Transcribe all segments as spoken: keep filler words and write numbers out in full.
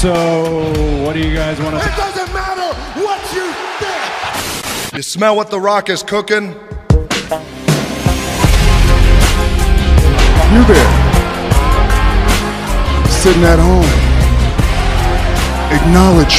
So, what do you guys want to... It doesn't matter what you think! You smell what The Rock is cooking? You there, sitting at home, acknowledge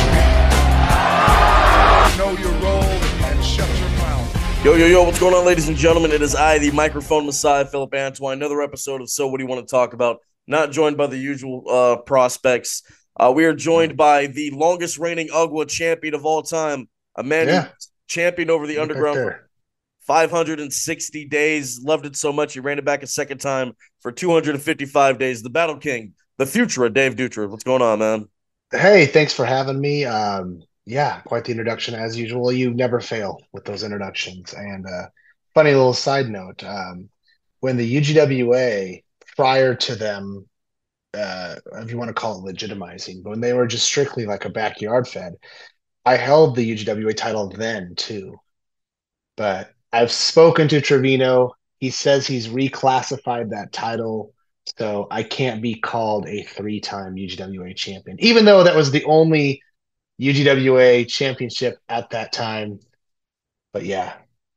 me. Know your role and shut your mouth. Yo, yo, yo, what's going on, ladies and gentlemen? It is I, the microphone messiah, Philip Antoine. Another episode of So What Do You Want to Talk About? Not joined by the usual uh, prospects. Uh, we are joined by the longest reigning U G W A champion of all time, a man Yeah. who championed over the Right underground there. for five hundred sixty days, loved it so much he ran it back a second time for two hundred fifty-five days. The Battle King, the future of Dave Dutra. What's going on, man? Hey, thanks for having me. Um, yeah, quite the introduction as usual. You never fail with those introductions. And uh, funny little side note, um, when the U G W A, prior to them, uh, if you want to call it legitimizing, but when they were just strictly like a backyard fed, I held the U G W A title then too. But I've spoken to Trevino. He says he's reclassified that title, so I can't be called a three-time U G W A champion, even though that was the only U G W A championship at that time. But yeah,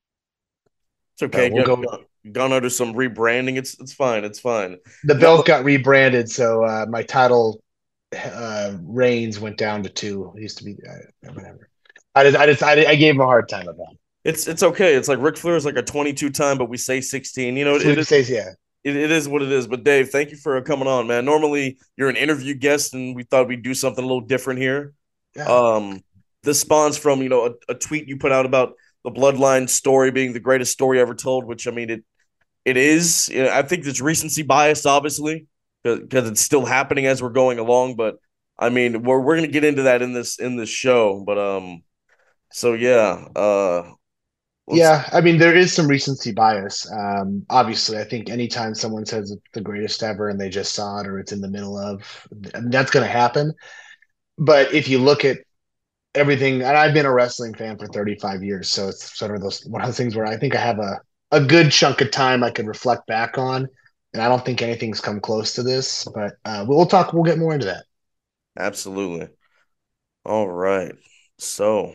It's okay. Uh, we'll Gone- go- Gone under some rebranding. It's it's fine. It's fine. the belt got rebranded, so uh, my title uh, reigns went down to two. It used to be uh, whatever. I just, I just, I, I gave him a hard time about it. It's it's okay. It's like Ric Flair is like a twenty-two time, but we say sixteen. You know, So it he is, says, yeah. it, it is what it is. But Dave, thank you for coming on, man. Normally you're an interview guest, and we thought we'd do something a little different here. Yeah. Um, this spawns from you know a, a tweet you put out about the Bloodline story being the greatest story ever told, which I mean it it is. You know, I think there's recency bias, obviously, because it's still happening as we're going along. But I mean, we're we're gonna get into that in this in this show. But um, so yeah, uh. Let's- Yeah, I mean, there is some recency bias. Um, obviously, I think anytime someone says it's the greatest ever and they just saw it or it's in the middle of, I mean, that's going to happen. But if you look at everything, and I've been a wrestling fan for thirty-five years, so it's sort of those one of those things where I think I have a, a good chunk of time I can reflect back on, and I don't think anything's come close to this. But uh, we'll talk. We'll get more into that. Absolutely. All right. So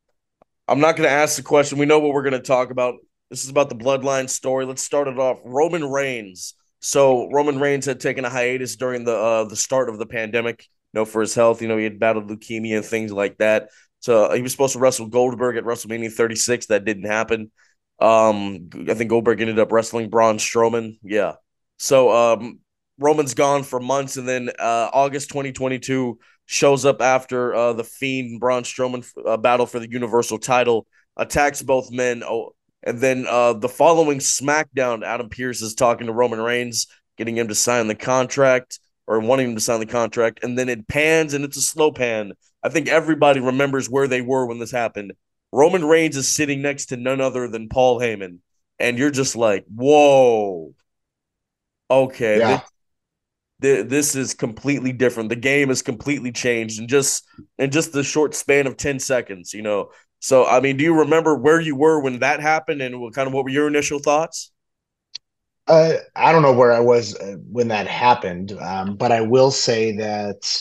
I'm not going to ask the question. We know what we're going to talk about. This is about the Bloodline story. Let's start it off. Roman Reigns. So Roman Reigns had taken a hiatus during the uh, the start of the pandemic, you know, for his health. You know, he had battled leukemia and things like that. So uh, he was supposed to wrestle Goldberg at WrestleMania thirty-six. That didn't happen. Um, I think Goldberg ended up wrestling Braun Strowman. Yeah. So um, Roman's gone for months, and then uh, August twenty twenty-two shows up after uh, the Fiend and Braun Strowman uh, battle for the Universal title, attacks both men. Oh, and then uh, the following SmackDown, Adam Pearce is talking to Roman Reigns, getting him to sign the contract or wanting him to sign the contract. And then it pans, and it's a slow pan. I think everybody remembers where they were when this happened. Roman Reigns is sitting next to none other than Paul Heyman. And you're just like, whoa. Okay. Yeah. This, this is completely different. The game is completely changed in just in just the short span of ten seconds, you know. So, I mean, do you remember where you were when that happened, and what kind of what were your initial thoughts? Uh, I don't know where I was uh, when that happened, um, but I will say that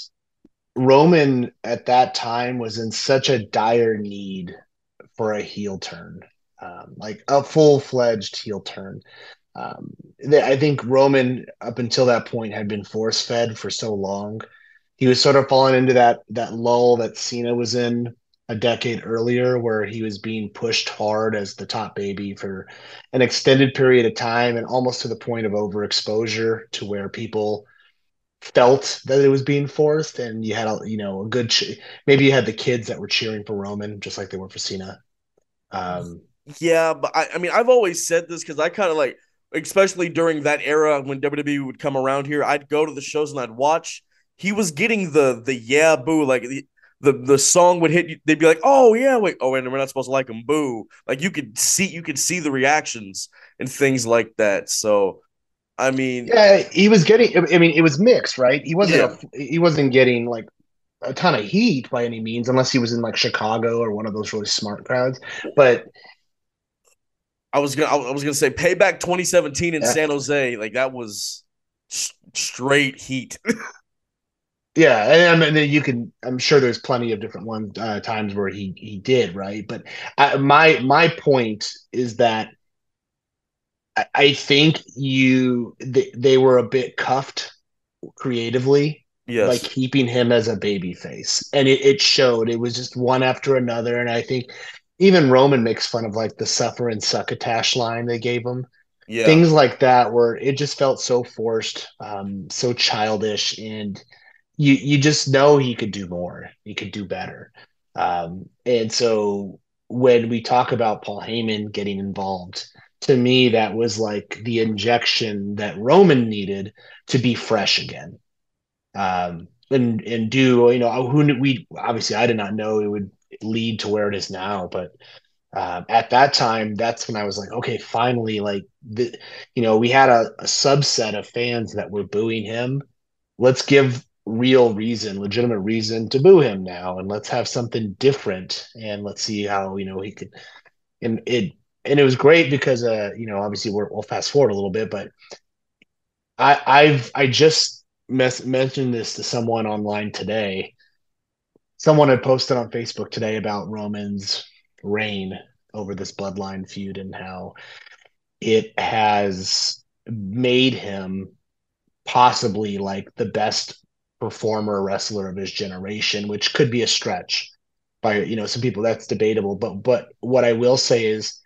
Roman at that time was in such a dire need for a heel turn, um, like a full-fledged heel turn. Um, th- I think Roman, up until that point, had been force-fed for so long. He was sort of falling into that that lull that Cena was in a decade earlier, where he was being pushed hard as the top baby for an extended period of time, and almost to the point of overexposure, to where people felt that it was being forced. And you had a you know a good ch- maybe you had the kids that were cheering for Roman just like they were for Cena. Um, Yeah, but I, I mean, I've always said this because I kind of like, especially during that era when W W E would come around here, I'd go to the shows and I'd watch. He was getting the the yeah boo, like the the, the song would hit. They'd be like, oh yeah, wait, oh, and we're not supposed to like him, boo. Like you could see you could see the reactions and things like that. So, I mean, yeah, he was getting. I mean, it was mixed, right? He wasn't. Yeah. A, he wasn't getting like a ton of heat by any means, unless he was in like Chicago or one of those really smart crowds. But I was gonna I was gonna say Payback twenty seventeen in Yeah. San Jose, like that was s- straight heat. Yeah, and, and then you can. I'm sure there's plenty of different ones uh, times where he he did right, but I, my my point is that I, I think you they, they were a bit cuffed creatively by Yes. keeping him as a baby face, and it, it showed. It was just one after another, and I think even Roman makes fun of like the suffer and succotash line they gave him, Yeah. things like that, where it just felt so forced, um, so childish, and you you just know he could do more. He could do better. Um, and so when we talk about Paul Heyman getting involved, to me that was like the injection that Roman needed to be fresh again. Um, and and do you know who knew, we obviously I did not know it would lead to where it is now, but um, at that time, that's when I was like, okay, finally, like the, you know, we had a, a subset of fans that were booing him. Let's give real reason, legitimate reason to boo him now, and let's have something different, and let's see how you know he could. And it and it was great because uh, you know, obviously we're, we'll fast forward a little bit, but I I've I just mes- mentioned this to someone online today. Someone had posted on Facebook today about Roman's reign over this bloodline feud and how it has made him possibly like the best performer wrestler of his generation, which could be a stretch by you know some people. That's debatable, but but what I will say is,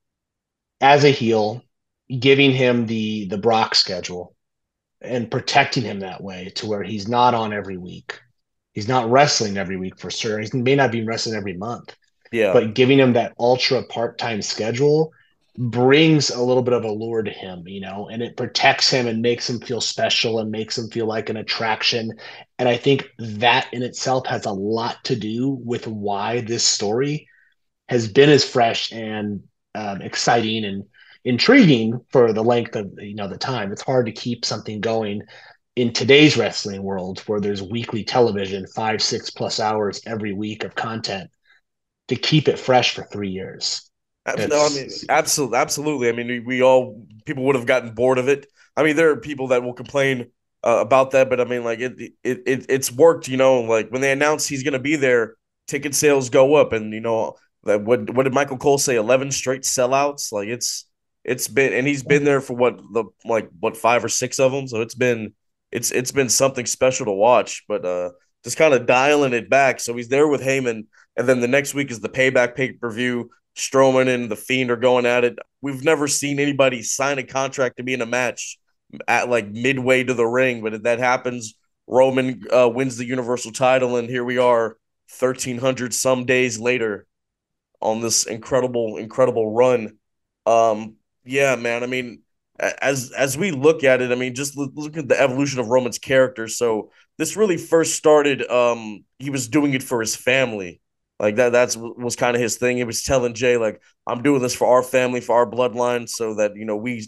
as a heel, giving him the the Brock schedule and protecting him that way to where he's not on every week. He's not wrestling every week for sure. He may not be wrestling every month, Yeah. but giving him that ultra part-time schedule brings a little bit of allure to him, you know, and it protects him and makes him feel special and makes him feel like an attraction. And I think that in itself has a lot to do with why this story has been as fresh and um, exciting and intriguing for the length of you know the time. It's hard to keep something going in today's wrestling world where there's weekly television, five, six plus hours every week of content to keep it fresh for three years. Abs- No, I mean, It's absolutely, absolutely. I mean, we, we all people would have gotten bored of it. I mean, there are people that will complain uh, about that, but I mean, like it, it, it, it's worked. You know, like when they announce he's going to be there, ticket sales go up, and you know that what what did Michael Cole say? Eleven straight sellouts. Like it's it's been, and he's been there for what the like what five or six of them. So it's been it's it's been something special to watch. But uh, just kind of dialing it back. So he's there with Heyman, and then the next week is the Payback pay per view. Strowman and the Fiend are going at it. We've never seen anybody sign a contract to be in a match at like midway to the ring, but if that happens, Roman uh, wins the Universal title, and here we are, thirteen hundred some days later, on this incredible, incredible run. Um, yeah, man. I mean, as as we look at it, I mean, just look, look at the evolution of Roman's character. So this really first started. Um, he was doing it for his family. Like that. That's was kind of his thing. He was telling Jay, like, "I'm doing this for our family, for our bloodline, so that you know we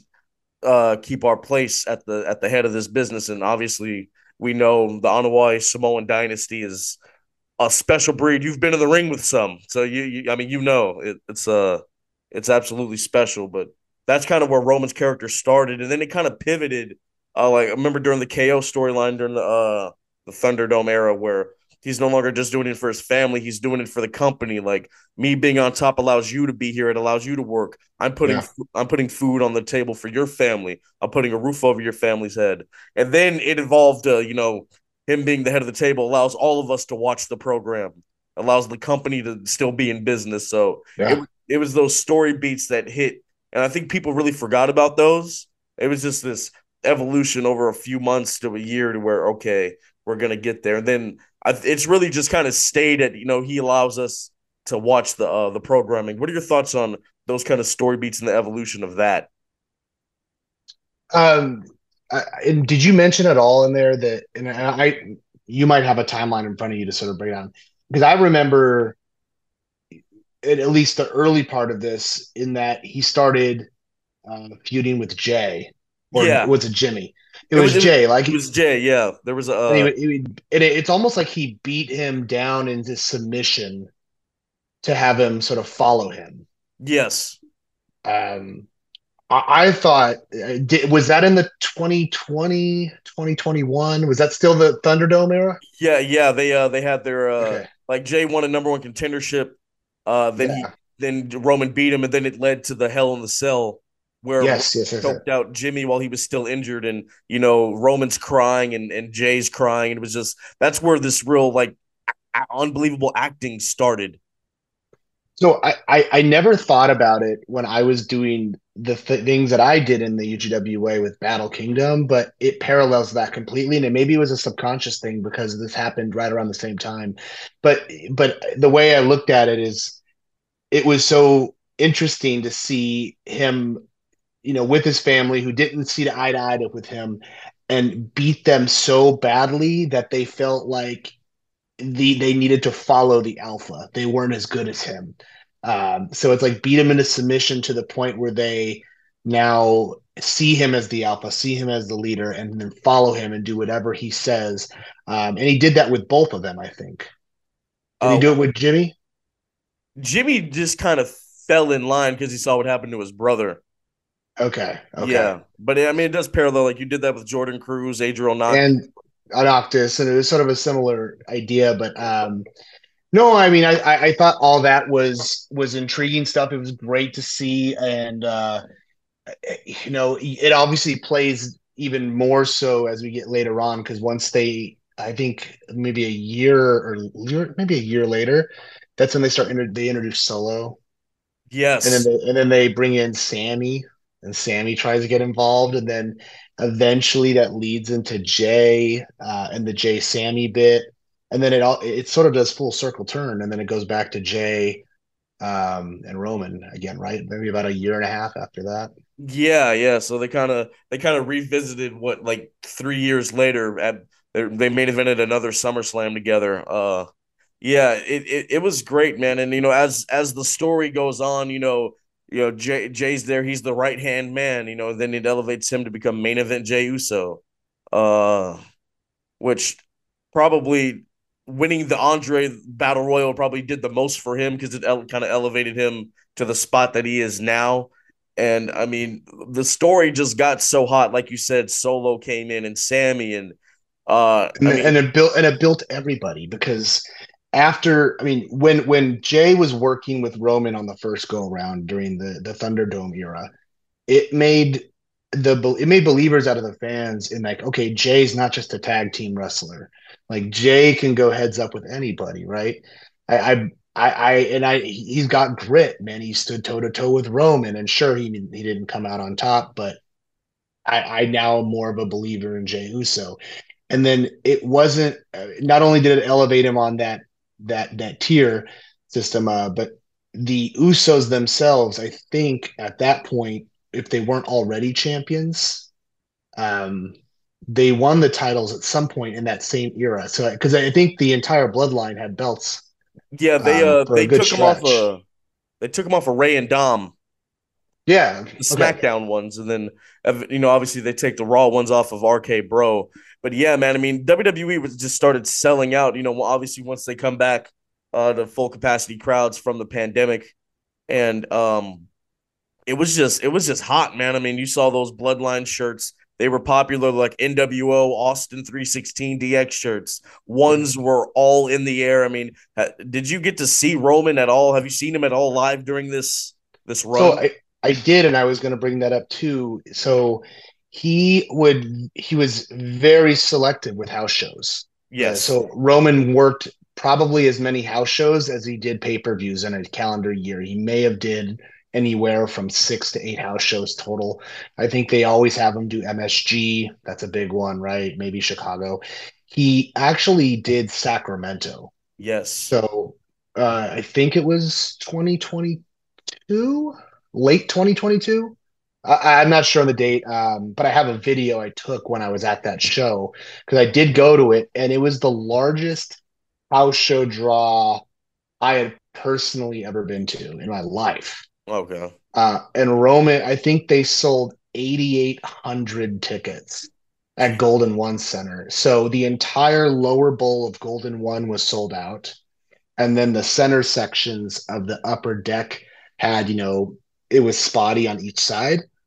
uh keep our place at the at the head of this business." And obviously, we know the Anoa'i Samoan dynasty is a special breed. You've been in the ring with some, so you, you I mean, you know, it, it's uh, it's absolutely special. But that's kind of where Roman's character started, and then it kind of pivoted. Uh, like I remember during the K O storyline during the uh the Thunderdome era, where he's no longer just doing it for his family; he's doing it for the company. Like me being on top allows you to be here; it allows you to work. I'm putting yeah, I'm putting food on the table for your family. I'm putting a roof over your family's head, and then it evolved. Uh, you know, him being the head of the table allows all of us to watch the program, allows the company to still be in business. So it yeah. it was those story beats that hit, and I think people really forgot about those. It was just this evolution over a few months to a year to where okay, we're gonna get there, and then I, it's really just kind of stayed at you know he allows us to watch the uh, the programming. What are your thoughts on those kind of story beats and the evolution of that? Um, I, and did you mention at all in there that, and I, you might have a timeline in front of you to sort of break down because I remember at, at least the early part of this in that he started uh, feuding with Jay, or Yeah, was it Jimmy? It it was was it was, Jay. Like, it was Jay. Yeah, there was a and he, uh, would- he would, and it, it's almost like he beat him down into submission to have him sort of follow him. yes. Um, I, I thought, uh, did, was that in the twenty twenty twenty twenty one? Was that still the Thunderdome era? Yeah, yeah, they uh they had their uh Okay. like Jay won a number one contendership. Uh, then he Yeah. then Roman beat him, and then it led to the Hell in the Cell where Roman Yes, yes, yes, yes. choked out Jimmy while he was still injured, and you know Roman's crying and and Jay's crying, and it was just that's where this real like a- unbelievable acting started. So I, I, I never thought about it when I was doing the th things that I did in the U G W A with Battle Kingdom, but it parallels that completely. And it maybe it was a subconscious thing because this happened right around the same time. But but the way I looked at it is it was so interesting to see him, you know, with his family who didn't see eye to eye with him and beat them so badly that they felt like the they needed to follow the alpha. They weren't as good as him. Um, so it's like beat him into submission to the point where they now see him as the alpha, see him as the leader, and then follow him and do whatever he says. Um, and he did that with both of them, I think. Did he Uh, do it with Jimmy? Jimmy just kind of fell in line because he saw what happened to his brother. Okay, okay. Yeah, but I mean, it does parallel. Like you did that with Jordan Cruz, Adriel Knox. And Noctis, and it was sort of a similar idea, but um, no, I mean, I, I I thought all that was was intriguing stuff. It was great to see, and uh, you know, it obviously plays even more so as we get later on because once they, I think maybe a year or maybe a year later, that's when they start they introduce Solo, and then Yes, they and then they bring in Sammy, and Sammy tries to get involved, and then eventually that leads into Jay uh, and the Jay Sammy bit, and then it all it sort of does full circle turn, and then it goes back to Jay um, and Roman again, right? Maybe about a year and a half after that. yeah, yeah. So they kind of they kind of revisited what like three years later at they they main evented another SummerSlam together. Uh, yeah, it, it it was great, man. And you know, as as the story goes on, you know, you know, Jay Jay's there. He's the right hand man. You know, then it elevates him to become main event Jay Uso. Uh, which probably winning the Andre Battle Royal probably did the most for him because it ele- kind of elevated him to the spot that he is now. And I mean, the story just got so hot, like you said. Solo came in and Sammy, and uh, and, I mean, and it built and it built everybody because after I mean when when Jay was working with Roman on the first go around during the the Thunderdome era, it made the it made believers out of the fans in like okay, Jay's not just a tag team wrestler, like Jay can go heads up with anybody, right? I I I, I and I he's got grit, man. He stood toe to toe with Roman, and sure he he didn't come out on top, but I I now am more of a believer in Jay Uso. And then it wasn't uh, not only did it elevate him on that that that tier system, uh, but the Usos themselves, I think at that point, if they weren't already champions, um, they won the titles at some point in that same era. So because I think the entire bloodline had belts yeah, they um, uh for a they good took him off stretch. a they took him off of Ray and Dom, Yeah. the Okay. SmackDown ones, and then you know obviously they take the Raw ones off of R K Bro. But yeah, man, I mean W W E was just started selling out. You know, obviously once they come back uh to full capacity crowds from the pandemic, and um it was just it was just hot, man. I mean, you saw those Bloodline shirts. They were popular, like N W O, Austin three sixteen D X shirts. Ones were all in the air. I mean, did you get to see Roman at all? Have you seen him at all live during this this So run? I, I did, and I was going to bring that up too. So he would he was very selective with house shows. Uh, Yes. so Roman worked probably as many house shows as he did pay-per-views in a calendar year. He may have did anywhere from six to eight house shows total. I think they always have him do M S G. That's a big one, right? Maybe Chicago. He actually did Sacramento. Yes. So uh, I think it was twenty twenty-two, late twenty twenty-two. I, I'm not sure on the date, um, but I have a video I took when I was at that show because I did go to it, and it was the largest house show draw I had personally ever been to in my life. Okay. Uh, and Roman, I think they sold eighty-eight hundred tickets at Golden One Center. So the entire lower bowl of Golden One was sold out. And then the center sections of the upper deck had, you know, it was spotty on each side.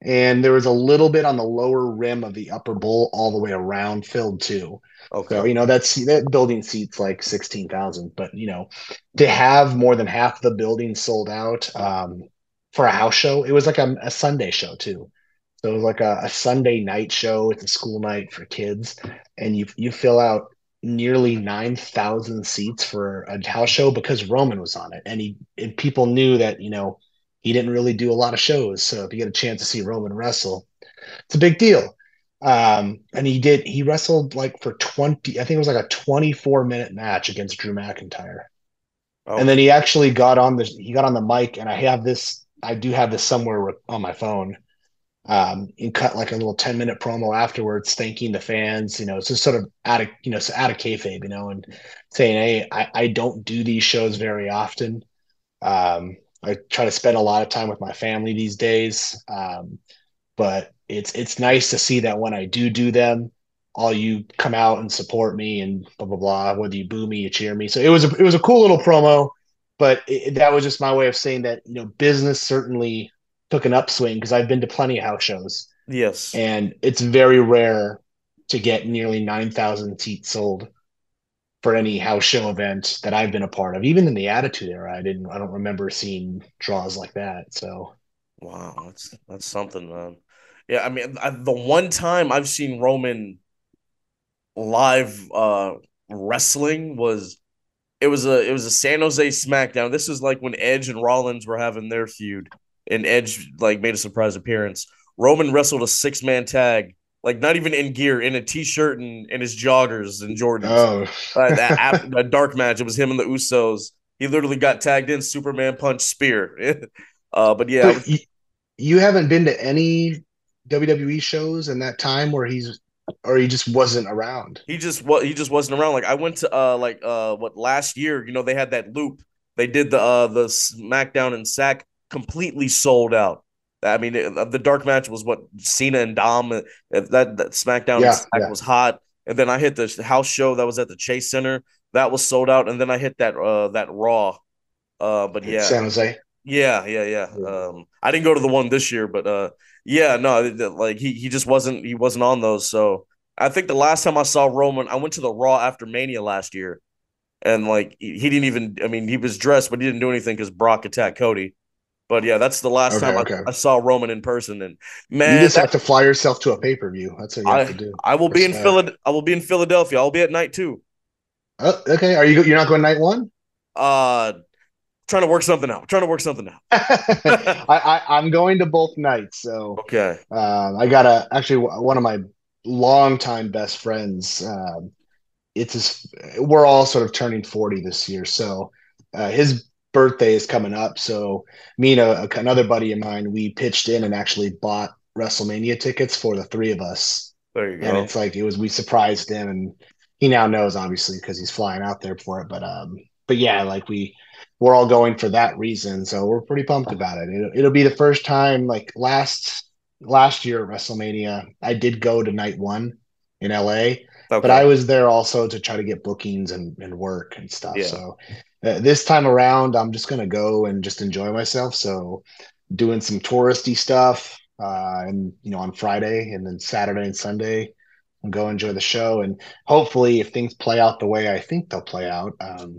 and there was a little bit on the lower rim of the upper bowl all the way around filled too. So, Okay. you know, that's that building seats like sixteen thousand, but you know, to have more than half the building sold out um, for a house show, it was like a, a Sunday show too. So it was like a, a Sunday night show. It's a school night for kids, and you you fill out nearly nine thousand seats for a house show because Roman was on it, and he and people knew that you know he didn't really do a lot of shows. So if you get a chance to see Roman wrestle, it's a big deal. Um, and he did, he wrestled like for twenty, I think it was like a twenty-four minute match against Drew McIntyre. And then Okay. he actually got on the, he got on the mic, and I have this, I do have this somewhere on my phone. Um, and cut like a little ten minute promo afterwards, thanking the fans, you know, it's just sort of out of, you know, so out of kayfabe, you know, and saying, hey, I, I don't do these shows very often. Um, I try to spend a lot of time with my family these days. Um, but it's it's nice to see that when I do do them, all you come out and support me and blah blah blah. Whether you boo me, you cheer me. So it was a it was a cool little promo, but it, that was just my way of saying that you know business certainly took an upswing because I've been to plenty of house shows, Yes. and it's very rare to get nearly nine thousand seats sold for any house show event that I've been a part of. Even in the Attitude Era, I didn't I don't remember seeing draws like that. So Wow, that's that's something, man. Yeah, I mean, I, the one time I've seen Roman live uh wrestling was it was a it was a San Jose SmackDown. This was like when Edge and Rollins were having their feud, and Edge like made a surprise appearance. Roman wrestled a six man tag, like not even in gear, in a t shirt and, and his joggers and Jordans. oh. Uh, that after a dark match, it was him and the Usos. He literally got tagged in, Superman punch spear. uh, but yeah, I But was, you, you haven't been to any W W E shows in that time where he's or he just wasn't around. he just what he just wasn't around. Like I went to uh like uh what last year, you know, they had that loop. They did the uh the SmackDown and S A C completely sold out. I mean, it, uh, the dark match was what Cena and Dom. uh, That that SmackDown and Yeah, S A C yeah. was hot, and then I hit the house show that was at the Chase Center that was sold out, and then I hit that uh that Raw. Uh, but In yeah, San Jose. yeah, yeah, yeah. Um, I didn't go to the one this year, but uh, yeah, no, th- th- like he he just wasn't he wasn't on those. So I think the last time I saw Roman, I went to the Raw after Mania last year, and like he, he didn't even. I mean, he was dressed, but he didn't do anything because Brock attacked Cody. But yeah, that's the last Okay, time I, okay. I saw Roman in person, and You man, just that, have to fly yourself to a pay-per-view. That's what you have to I do. I will be in Respect. Philad I will be in Philadelphia. I'll be at night two. Oh, okay. Are you you're not going night one? Uh, trying to work something out. Trying to work something I, out. I I'm going to both nights. So Okay. um, I got a actually one of my longtime best friends. Um, it's his, we're all sort of turning forty this year. So uh, his birthday is coming up. So me and a, another buddy of mine, we pitched in and actually bought WrestleMania tickets for the three of us. There you And go. it's like, it was, we surprised him, and he now knows obviously because he's flying out there for it. But, um, but yeah, like we, we're all going for that reason. So we're pretty pumped about it. It'll, it'll be the first time like last, last year at WrestleMania, I did go to night one in L A, but Okay. I was there also to try to get bookings and, and work and stuff. Yeah. So uh, this time around, I'm just gonna go and just enjoy myself. So doing some touristy stuff, uh, and you know on Friday and then Saturday and Sunday, and go enjoy the show. And hopefully, if things play out the way I think they'll play out, um,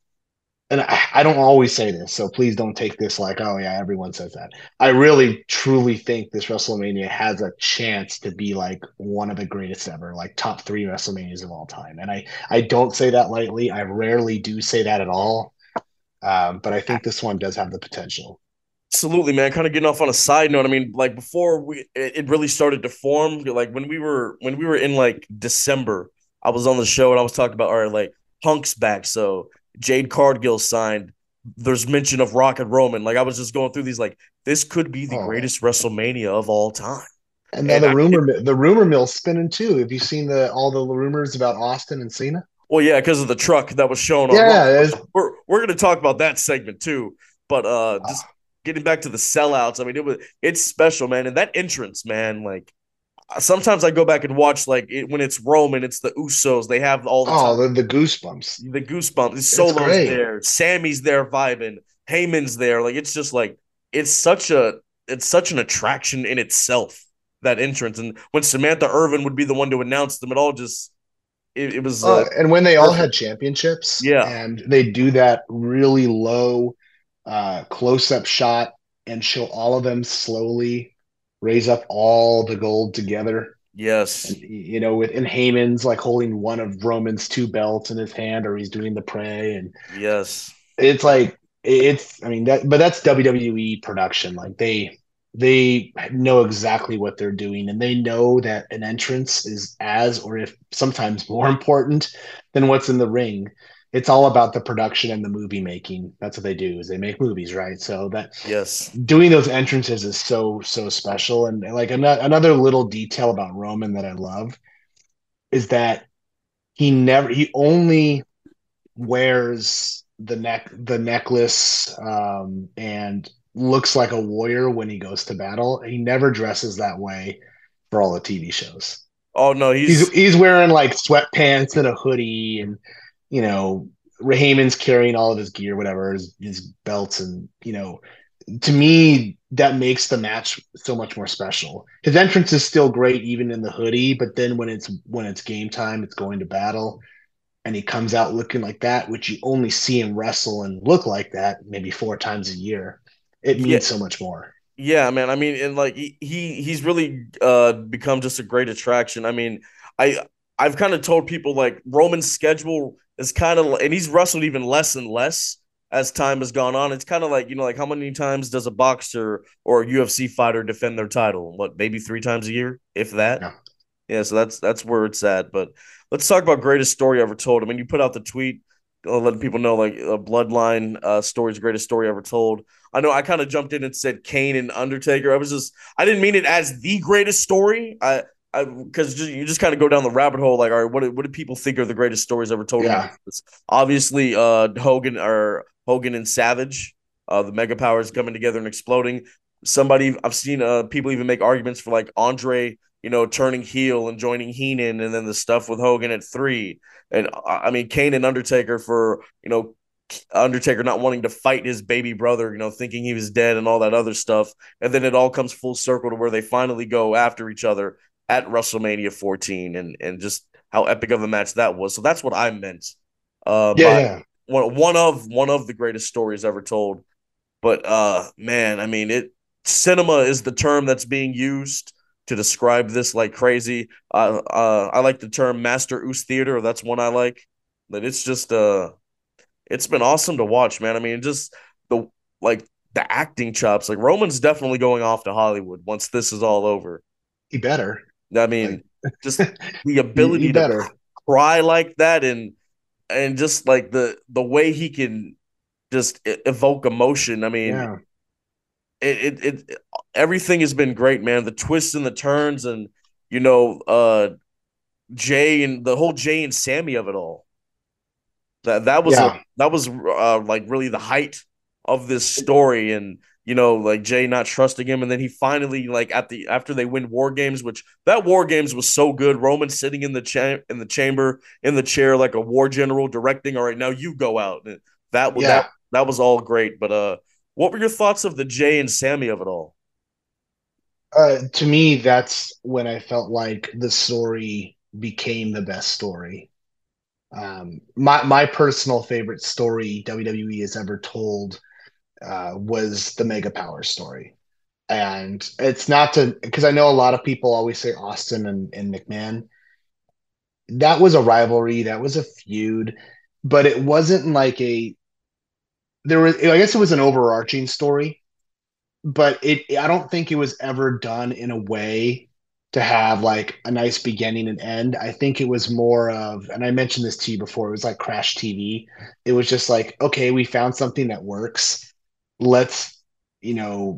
and I, I don't always say this, so please don't take this like, oh yeah, everyone says that. I really truly think this WrestleMania has a chance to be like one of the greatest ever, like top three WrestleManias of all time. And I I don't say that lightly. I rarely do say that at all. Um, but I think this one does have the potential. Absolutely, man. Kind of getting off on a side note. I mean, like before we it it really started to form, like when we were when we were in like December, I was on the show and I was talking about all right, like Punk's back. So Jade Cargill signed. There's mention of Rock and Roman. Like I was just going through these, like, this could be the Oh, greatest WrestleMania of all time. and now And the I, rumor mi- the rumor mill's spinning too. Have you seen the all the rumors about Austin and Cena? well, yeah, because of the truck that was shown on Yeah, Raw. there's- We're we're gonna talk about that segment too. But uh just getting back to the sellouts, I mean, it was it's special, man. And that entrance, man, like sometimes I go back and watch like it, when it's Roman, it's the Usos. They have all the oh, time the, the goosebumps. the goosebumps. It's Solo's great. there, Sammy's there vibing, Heyman's there. Like it's just like it's such a it's such an attraction in itself, that entrance. And when Samantha Irvin would be the one to announce them, it all just it, it was uh, Uh, and when they all had perfect. championships Yeah. and they do that really low uh, close-up shot and show all of them slowly raise up all the gold together. And Yes. you know, with and Heyman's like holding one of Roman's two belts in his hand, or he's doing the pray, and Yes. it's like it's I mean that but that's W W E production. Like they they know exactly what they're doing, and they know that an entrance is as or if sometimes more important than what's in the ring. It's all about the production and the movie making. That's what they do, is they make movies, right? So that Yes. doing those entrances is so so special. And like another, another little detail about Roman that I love is that he never he only wears the neck the necklace um, and looks like a warrior when he goes to battle. He never dresses that way for all the T V shows. Oh no, He's he's he's wearing like sweatpants and a hoodie, and you know, Heyman's carrying all of his gear, whatever, his, his belts, and you know, to me that makes the match so much more special. His entrance is still great even in the hoodie, but then when it's when it's game time, it's going to battle, and he comes out looking like that, which you only see him wrestle and look like that maybe four times a year. It yeah, means so much more. yeah, man. I mean, and like he, he he's really uh become just a great attraction. I mean, I I've kind of told people like Roman's schedule is kind of, and he's wrestled even less and less as time has gone on. It's kind of like, you know, like how many times does a boxer or a U F C fighter defend their title? What, maybe three times a year, if that? Yeah. Yeah, so that's that's where it's at. But let's talk about greatest story ever told. I mean, you put out the tweet uh, letting people know like a bloodline uh, story's greatest story ever told. I know I kind of jumped in and said Kane and Undertaker. I was just I didn't mean it as the greatest story. I I because you just kind of go down the rabbit hole. Like, all right, what did, what do people think are the greatest stories ever told? Yeah. Obviously, uh, Hogan or Hogan and Savage, uh, the Mega Powers coming together and exploding. Somebody I've seen uh, people even make arguments for like Andre, you know, turning heel and joining Heenan, and then the stuff with Hogan at three. And I mean, Kane and Undertaker for, you know, Undertaker not wanting to fight his baby brother, you know, thinking he was dead and all that other stuff. And then it all comes full circle to where they finally go after each other at WrestleMania fourteen, and and just how epic of a match that was. So that's what I meant. Uh, Yeah, by yeah. one, one of one of the greatest stories ever told. But uh, man, I mean, it cinema is the term that's being used to describe this like crazy. Uh, uh, I like the term Master Oos Theater. That's one I like. But it's just uh, it's been awesome to watch, man. I mean, just the like the acting chops. Like Roman's definitely going off to Hollywood once this is all over. He better. I mean, Like, just the he, he ability to better. cry like that, and and just like the the way he can just e- evoke emotion. I mean, Yeah. it, it it everything has been great, man. The twists and the turns, and you know, uh, Jay and the whole Jay and Sammy of it all. That that was a Yeah. that was uh, like really the height of this story, and you know, like Jay not trusting him, and then he finally like at the after they win War Games, which that War Games was so good. Roman sitting in the cha- in the chamber in the chair like a war general directing. All right, now you go out. And that was that Yeah. that was all great. But uh, what were your thoughts of the Jay and Sammy of it all? Uh, to me, that's when I felt like the story became the best story. Um, my my personal favorite story W W E has ever told uh, was the Mega Power story. And it's not to, because I know a lot of people always say Austin and, and McMahon. That was a rivalry, that was a feud, but it wasn't like a, there was, I guess it was an overarching story, but it, I don't think it was ever done in a way to have like a nice beginning and end. I think it was more of, and I mentioned this to you before, it was like Crash T V. It was just like, okay, we found something that works. Let's, you know,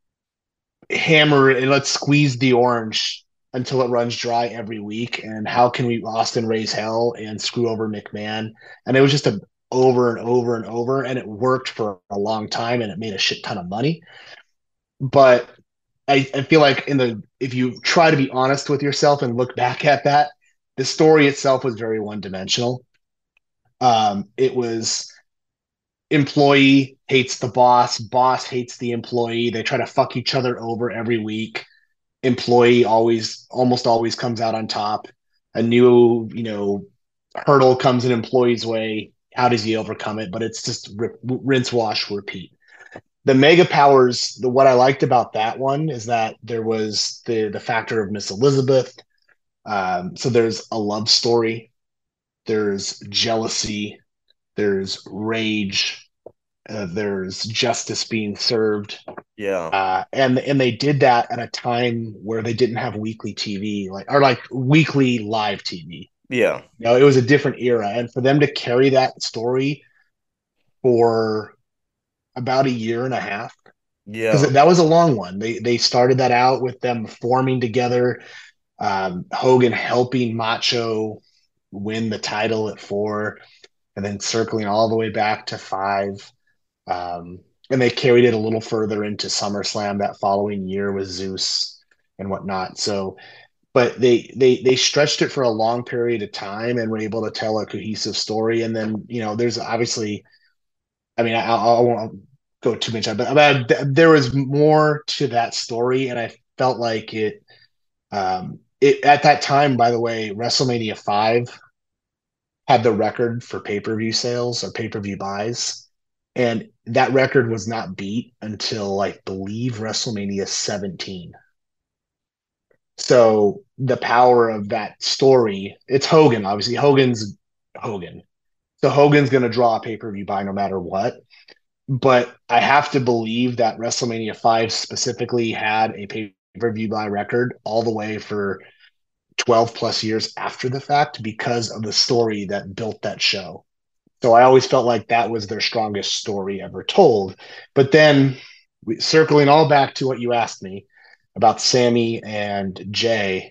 hammer it and let's squeeze the orange until it runs dry every week. And how can we Austin raise hell and screw over McMahon? And it was just a over and over and over, and it worked for a long time, and it made a shit ton of money. But I, I feel like in the if you try to be honest with yourself and look back at that, the story itself was very one dimensional. Um, it was employee hates the boss, boss hates the employee. They try to fuck each other over every week. Employee always, almost always comes out on top. A new, you know, hurdle comes an employee's way. How does he overcome it? But it's just rinse, wash, repeat. The Mega Powers, the what I liked about that one is that there was the the factor of Miss Elizabeth. Um, so there's a love story, there's jealousy, there's rage, uh, there's justice being served. Yeah. Uh, and and they did that at a time where they didn't have weekly T V, like or like weekly live T V. Yeah. You know, it was a different era, and for them to carry that story for about a year and a half, Yeah. because that was a long one. They they started that out with them forming together, um, Hogan helping Macho win the title at four, and then circling all the way back to five. Um, and they carried it a little further into SummerSlam that following year with Zeus and whatnot. So, but they they they stretched it for a long period of time and were able to tell a cohesive story. And then you know, there's obviously, I mean, I, I won't go too much, but, but there was more to that story, and I felt like it. Um, it at that time, by the way, WrestleMania five had the record for pay-per-view sales or pay-per-view buys, and that record was not beat until I believe WrestleMania seventeen. So the power of that story, it's Hogan, obviously. Hogan's Hogan. So Hogan's going to draw a pay-per-view buy no matter what. But I have to believe that WrestleMania five specifically had a pay-per-view buy record all the way for twelve plus years after the fact because of the story that built that show. So I always felt like that was their strongest story ever told. But then circling all back to what you asked me about Sammy and Jay,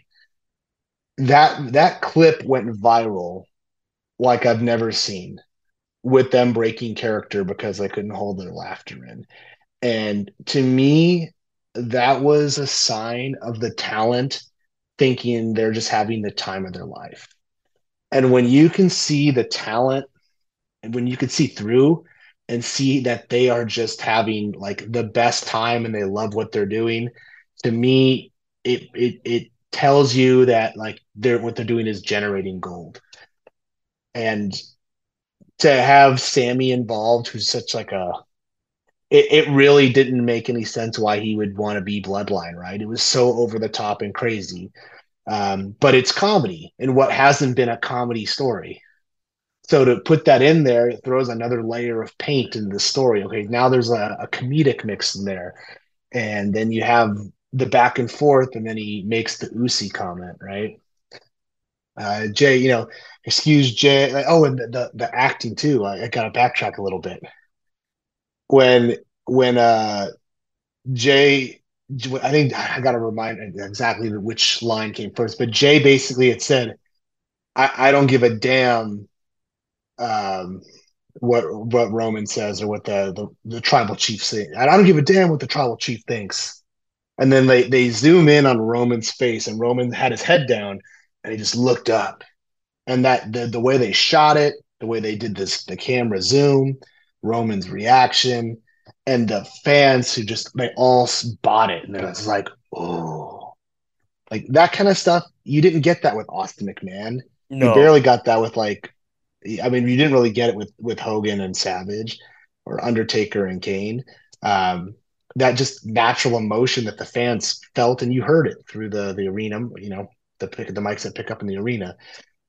that that clip went viral like I've never seen, with them breaking character because they couldn't hold their laughter in. And to me, that was a sign of the talent thinking they're just having the time of their life. And when you can see the talent, and when you can see through and see that they are just having like the best time and they love what they're doing, to me, it it it tells you that like they're what they're doing is generating gold. And to have Sammy involved, who's such like a it, it really didn't make any sense why he would want to be Bloodline, right? It was so over the top and crazy. Um, but it's comedy and what hasn't been a comedy story. So to put that in there, it throws another layer of paint in the story. Okay, now there's a, a comedic mix in there. And then you have the back and forth, and then he makes the Usi comment, right? Uh, Jay, you know, excuse Jay. Like, oh, and the, the, the acting too. I, I got to backtrack a little bit. When when uh, Jay, I think I got to remind exactly which line came first, but Jay basically had said, I, I don't give a damn um, what what Roman says or what the, the, the tribal chief say. I don't give a damn what the tribal chief thinks. And then they, they zoom in on Roman's face, and Roman had his head down and he just looked up. And that the, the way they shot it, the way they did this, the camera zoom, Roman's reaction, and the fans who just, they all bought it. And it was like, oh, like that kind of stuff. You didn't get that with Austin McMahon. No. You barely got that with like, I mean, you didn't really get it with, with Hogan and Savage or Undertaker and Kane. Um, that just natural emotion that the fans felt, and you heard it through the, the arena, you know, the pick the mics that pick up in the arena.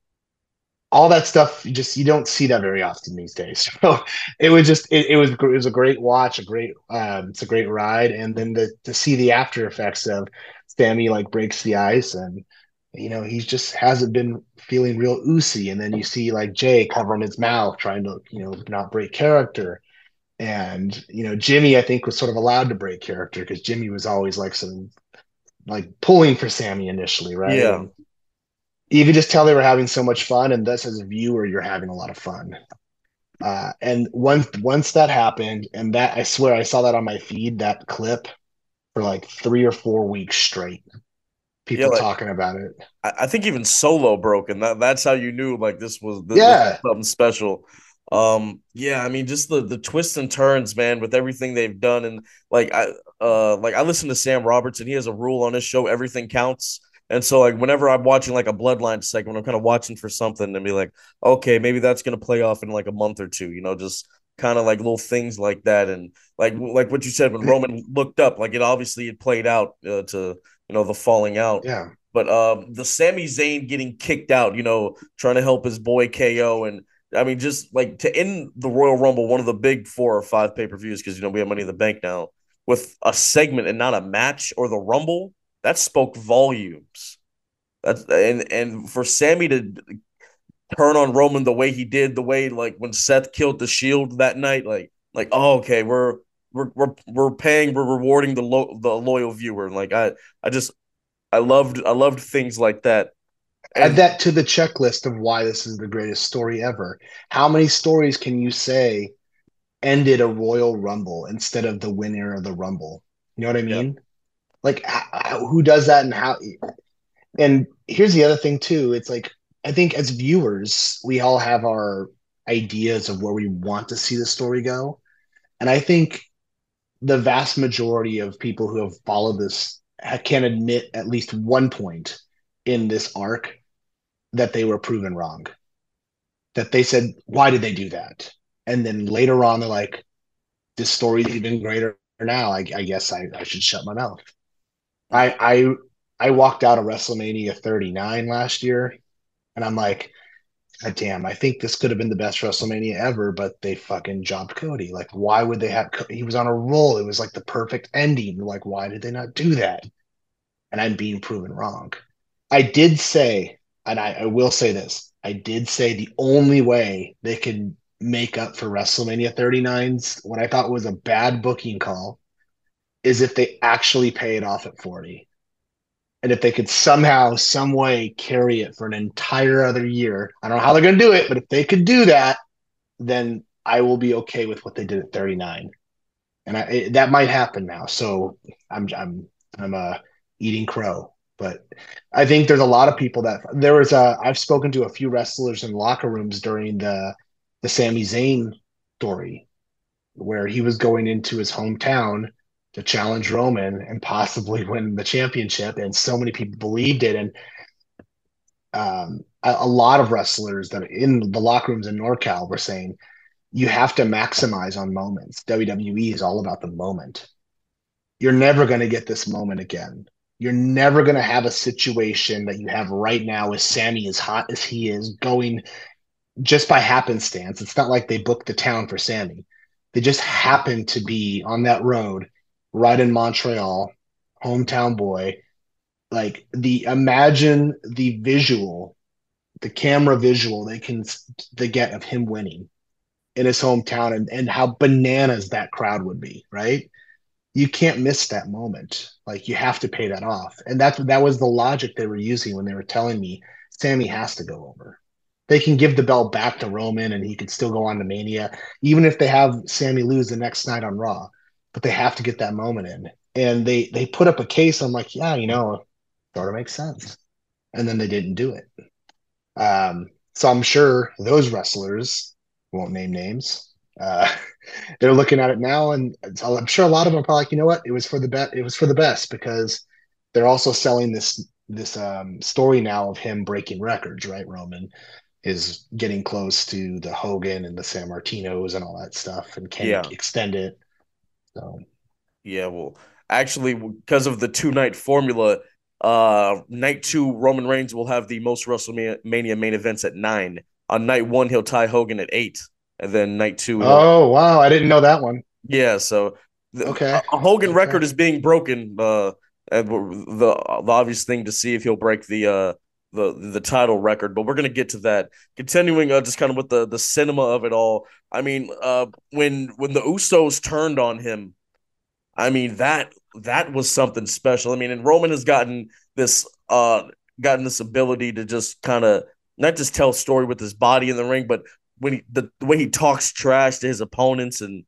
All that stuff, you just you don't see that very often these days. So it was just it, it was it was a great watch, a great um, it's a great ride, and then the, to see the after effects of Sammy like breaks the ice, and you know he just hasn't been feeling real oozy, and then you see like Jay covering his mouth, trying to you know not break character, and you know Jimmy I think was sort of allowed to break character because Jimmy was always like some like pulling for Sammy initially, right? Yeah. And, you could just tell they were having so much fun, and thus as a viewer, you're having a lot of fun. Uh, and once once that happened, and that I swear I saw that on my feed, that clip for like three or four weeks straight. People Yeah, like, talking about it. I, I think even Solo broke, and that, that's how you knew like this was this, Yeah. this was something special. Um, yeah, I mean, just the the twists and turns, man, with everything they've done, and like I uh like I listen to Sam Roberts, and he has a rule on his show: everything counts. And so, like, whenever I'm watching like a Bloodline segment, I'm kind of watching for something and be like, okay, maybe that's gonna play off in like a month or two, you know, just kind of like little things like that, and like like what you said when Roman looked up, like it obviously it played out uh, to you know the falling out. Yeah. But um, the Sami Zayn getting kicked out, you know, trying to help his boy K O, and I mean, just like to end the Royal Rumble, one of the big four or five pay per views, because you know we have Money in the Bank now, with a segment and not a match or the Rumble, that spoke volumes. That's and and for Sammy to turn on Roman the way he did, the way like when Seth killed the Shield that night, like like oh, okay, we're we're we're we're paying, we're rewarding the lo- the loyal viewer. Like I I just I loved I loved things like that. Add And that to the checklist of why this is the greatest story ever. How many stories can you say ended a Royal Rumble instead of the winner of the Rumble? You know what I yeah, mean? Like, how, who does that and how? And here's the other thing, too. It's like, I think as viewers, we all have our ideas of where we want to see the story go. And I think the vast majority of people who have followed this can admit at least one point in this arc that they were proven wrong. That they said, why did they do that? And then later on, they're like, this story's even greater now. I, I guess I, I should shut my mouth. I, I I walked out of WrestleMania thirty-nine last year, and I'm like, God damn, I think this could have been the best WrestleMania ever, but they fucking jobbed Cody. Like, why would they have? He was on a roll. It was like the perfect ending. Like, why did they not do that? And I'm being proven wrong. I did say, and I, I will say this, I did say the only way they could make up for WrestleMania thirty-nine's, what I thought was a bad booking call, is if they actually pay it off at forty. And if they could somehow, some way carry it for an entire other year, I don't know how they're going to do it, but if they could do that, then I will be okay with what they did at thirty-nine. And I, it, that might happen now. So I'm, I'm, I'm uh, eating crow. But I think there's a lot of people that there was a, I've spoken to a few wrestlers in locker rooms during the, the Sami Zayn story where he was going into his hometown to challenge Roman and possibly win the championship. And so many people believed it. And um, a, a lot of wrestlers that are in the locker rooms in NorCal were saying, you have to maximize on moments. W W E is all about the moment. You're never going to get this moment again. You're never going to have a situation that you have right now with Sammy as hot as he is going just by happenstance. It's not like they booked the town for Sammy. They just happened to be on that road right in Montreal, hometown boy. Like the imagine the visual, the camera visual they can they get of him winning in his hometown and, and how bananas that crowd would be, right? You can't miss that moment. Like you have to pay that off. And that's that was the logic they were using when they were telling me Sammy has to go over. They can give the belt back to Roman and he could still go on to Mania, even if they have Sammy lose the next night on Raw. But they have to get that moment in. And they they put up a case. I'm like, yeah, you know, sort of makes sense. And then they didn't do it. Um, so I'm sure those wrestlers won't name names. Uh, they're looking at it now, and I'm sure a lot of them are probably like, you know what, it was for the bet, it was for the best because they're also selling this this um, story now of him breaking records, right? Roman is getting close to the Hogan and the San Martinos and all that stuff, and can yeah, extend it. So yeah. Well, actually, because of the two night formula, uh, night two Roman Reigns will have the most WrestleMania main events at nine. On night one, he'll tie Hogan at eight, and then night two, he'll oh wow, I didn't know that one. yeah. So the, Okay, a Hogan okay. record is being broken. Uh, and the the obvious thing to see if he'll break the uh the the title record, but we're gonna get to that. Continuing, uh, just kind of with the the cinema of it all. I mean, uh, when when the Usos turned on him, I mean that that was something special. I mean, and Roman has gotten this uh gotten this ability to just kind of not just tell a story with his body in the ring, but when he the, the way he talks trash to his opponents and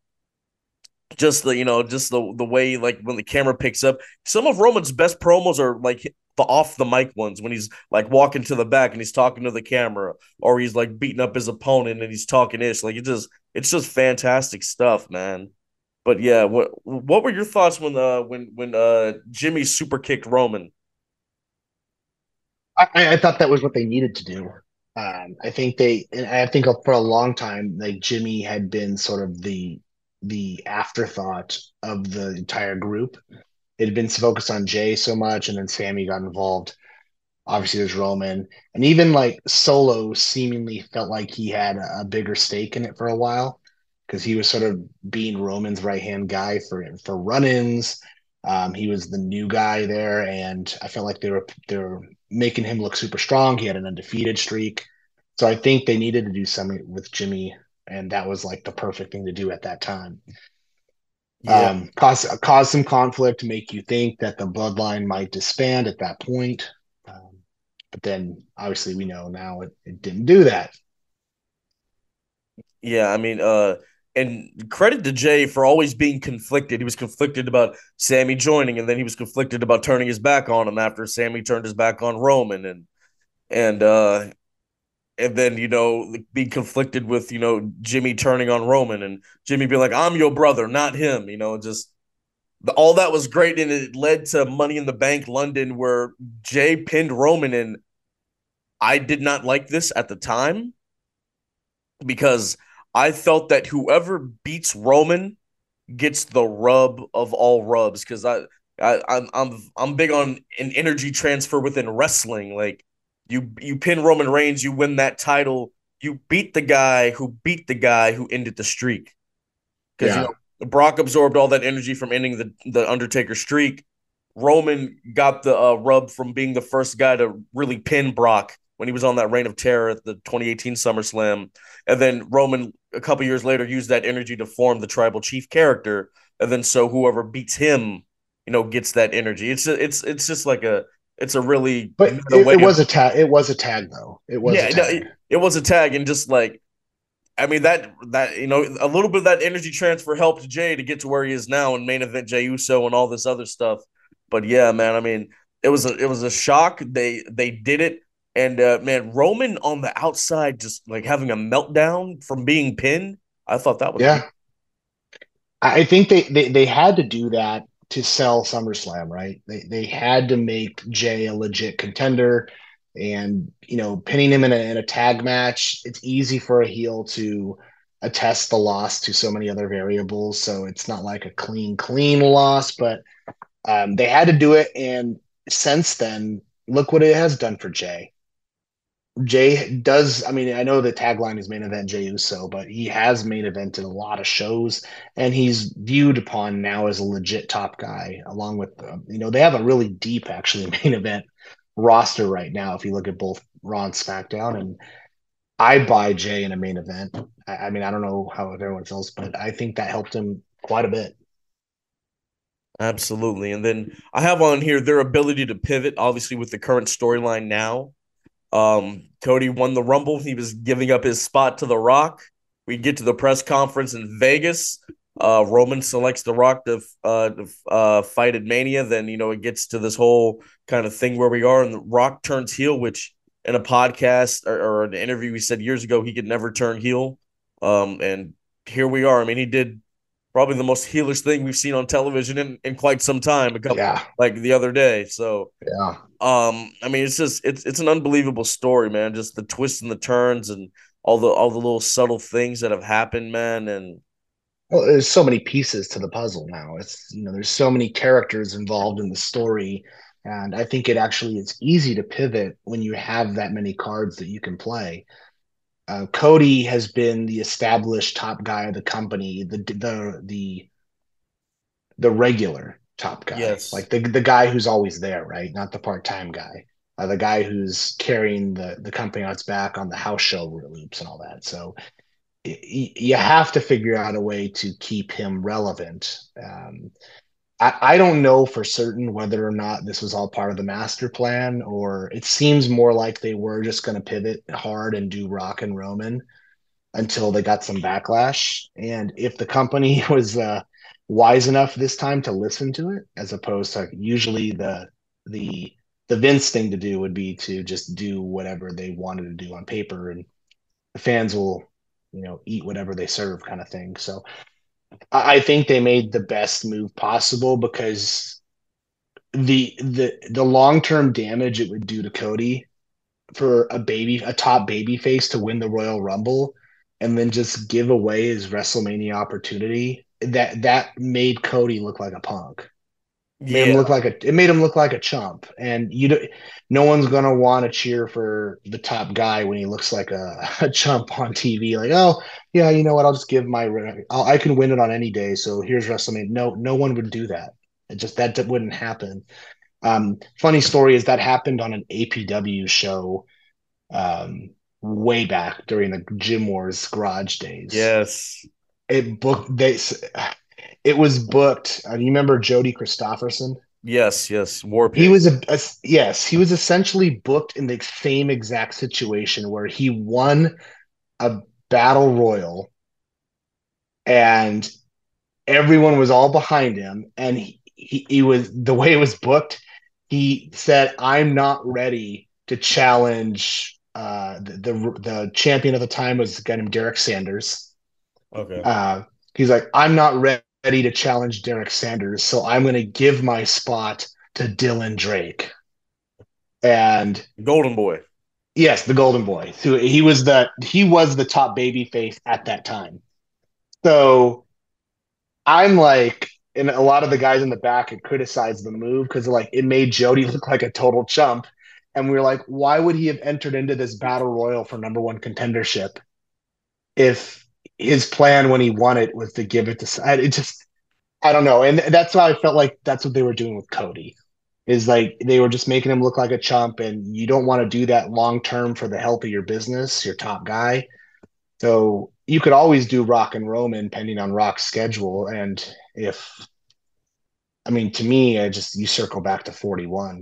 just the you know just the the way like when the camera picks up some of Roman's best promos are like the off the mic ones when he's like walking to the back and he's talking to the camera, or he's like beating up his opponent and he's talking ish. Like it just it's just fantastic stuff, man. But yeah, what what were your thoughts when uh when when uh Jimmy super kicked Roman? I, I thought that was what they needed to do. Um, I think they, and I think for a long time, like Jimmy had been sort of the the afterthought of the entire group. It had been focused on Jay so much, and then Sammy got involved. Obviously, there's Roman, and even like Solo seemingly felt like he had a, a bigger stake in it for a while because he was sort of being Roman's right hand guy for for run-ins. Um, he was the new guy there, and I felt like they were they were making him look super strong. He had an undefeated streak, so I think they needed to do something with Jimmy, and that was like the perfect thing to do at that time. Yeah. Um, cause cause some conflict to make you think that the bloodline might disband at that point. Um, but then obviously we know now it, it didn't do that. Yeah, I mean, uh, and credit to Jay for always being conflicted. He was conflicted about Sammy joining, and then he was conflicted about turning his back on him after Sammy turned his back on Roman, and and uh, and then you know being conflicted with you know Jimmy turning on Roman, and Jimmy being like, "I'm your brother, not him." You know, just all that was great, and it led to Money in the Bank London, where Jay pinned Roman, and I did not like this at the time because I felt that whoever beats Roman gets the rub of all rubs because I, I I'm I'm I'm big on an energy transfer within wrestling. Like you you pin Roman Reigns, you win that title, you beat the guy who beat the guy who ended the streak. Because Yeah. you know Brock absorbed all that energy from ending the the Undertaker streak. Roman got the uh, rub from being the first guy to really pin Brock when he was on that reign of terror at the twenty eighteen SummerSlam. And then Roman, a couple years later, used that energy to form the Tribal Chief character. And then so whoever beats him, you know, gets that energy. It's it's it's just like a it's a really But meta it, way it of- was a tag. It was a tag though. It was yeah, a no, tag. it, it was a tag, and just like I mean that that you know a little bit of that energy transfer helped Jay to get to where he is now and main event Jey Uso and all this other stuff. But yeah, man, I mean it was a it was a shock. They they did it, and uh, man, Roman on the outside just like having a meltdown from being pinned. I thought that was Yeah. good. I I think they, they they had to do that to sell SummerSlam, right? They they had to make Jay a legit contender, and you know, pinning him in a, in a tag match, it's easy for a heel to attest the loss to so many other variables. So it's not like a clean clean loss, but um, they had to do it. And since then, look what it has done for Jay. Jay does, I mean, I know the tagline is main event Jey Uso, but he has main evented a lot of shows, and he's viewed upon now as a legit top guy, along with, um, you know, they have a really deep, actually, main event roster right now, if you look at both Raw and SmackDown. And I buy Jay in a main event. I, I mean, I don't know how everyone feels, but I think that helped him quite a bit. Absolutely. And then I have on here their ability to pivot, obviously with the current storyline now. Um, Cody won the Rumble. He was giving up his spot to The Rock. We get to the press conference in Vegas. Uh, Roman selects The Rock to uh, to, uh, fight at Mania. Then, you know, it gets to this whole kind of thing where we are, and The Rock turns heel, which in a podcast or, or an interview he said years ago he could never turn heel. Um, and here we are. I mean, he did probably the most heelish thing we've seen on television in, in quite some time, a couple, Yeah. like the other day. So, Yeah. um, I mean, it's just it's it's an unbelievable story, man. Just the twists and the turns and all the all the little subtle things that have happened, man. And Well, there's so many pieces to the puzzle now. It's, you know, there's so many characters involved in the story. And I think it actually is easy to pivot when you have that many cards that you can play. Uh, Cody has been the established top guy of the company, the the the the regular top guy, yes, like the the guy who's always there, right? Not the part time guy, uh, the guy who's carrying the the company on its back on the house show loops and all that. So y- you have to figure out a way to keep him relevant. Um, I, I don't know for certain whether or not this was all part of the master plan, or it seems more like they were just going to pivot hard and do Rock and Roman until they got some backlash. And if the company was uh, wise enough this time to listen to it, as opposed to usually the the the Vince thing to do would be to just do whatever they wanted to do on paper, and the fans will, you know, eat whatever they serve, kind of thing. So I, I think they made the best move possible, because the the the long term damage it would do to Cody for a baby a top baby face to win the Royal Rumble and then just give away his WrestleMania opportunity, that that made Cody look like a punk. Made him Yeah. look like a it made him look like a chump. And you do, no one's gonna want to cheer for the top guy when he looks like a, a chump on T V. Like, oh yeah, you know what? I'll just give my I'll, I can win it on any day. So here's WrestleMania. No, no one would do that. It just that, that wouldn't happen. Um, funny story is that happened on an A P W show um, way back during the Gym Wars garage days. Yes. It booked they it was booked. Uh, you remember Jody Christopherson? Yes. Yes. War He Pig. was a, a yes, he was essentially booked in the same exact situation where he won a battle royal and everyone was all behind him, and he, he, he was the way it was booked. He said, "I'm not ready to challenge." Uh, the, the the champion at the time was a guy named Derek Sanders. Okay. Uh, he's like, "I'm not re- ready to challenge Derek Sanders, so I'm going to give my spot to Dylan Drake." And Golden Boy. yes, the Golden Boy. So he was the he was the top baby face at that time. So I'm like, and a lot of the guys in the back had criticized the move because like it made Jody look like a total chump. And we were like, why would he have entered into this battle royal for number one contendership if his plan when he won it was to give it to it just I don't know. And that's why I felt like that's what they were doing with Cody. Is like they were just making him look like a chump, and you don't want to do that long term for the health of your business, your top guy. So you could always do Rock and Roman pending on Rock's schedule. And if, I mean, to me, I just, you circle back to forty-one.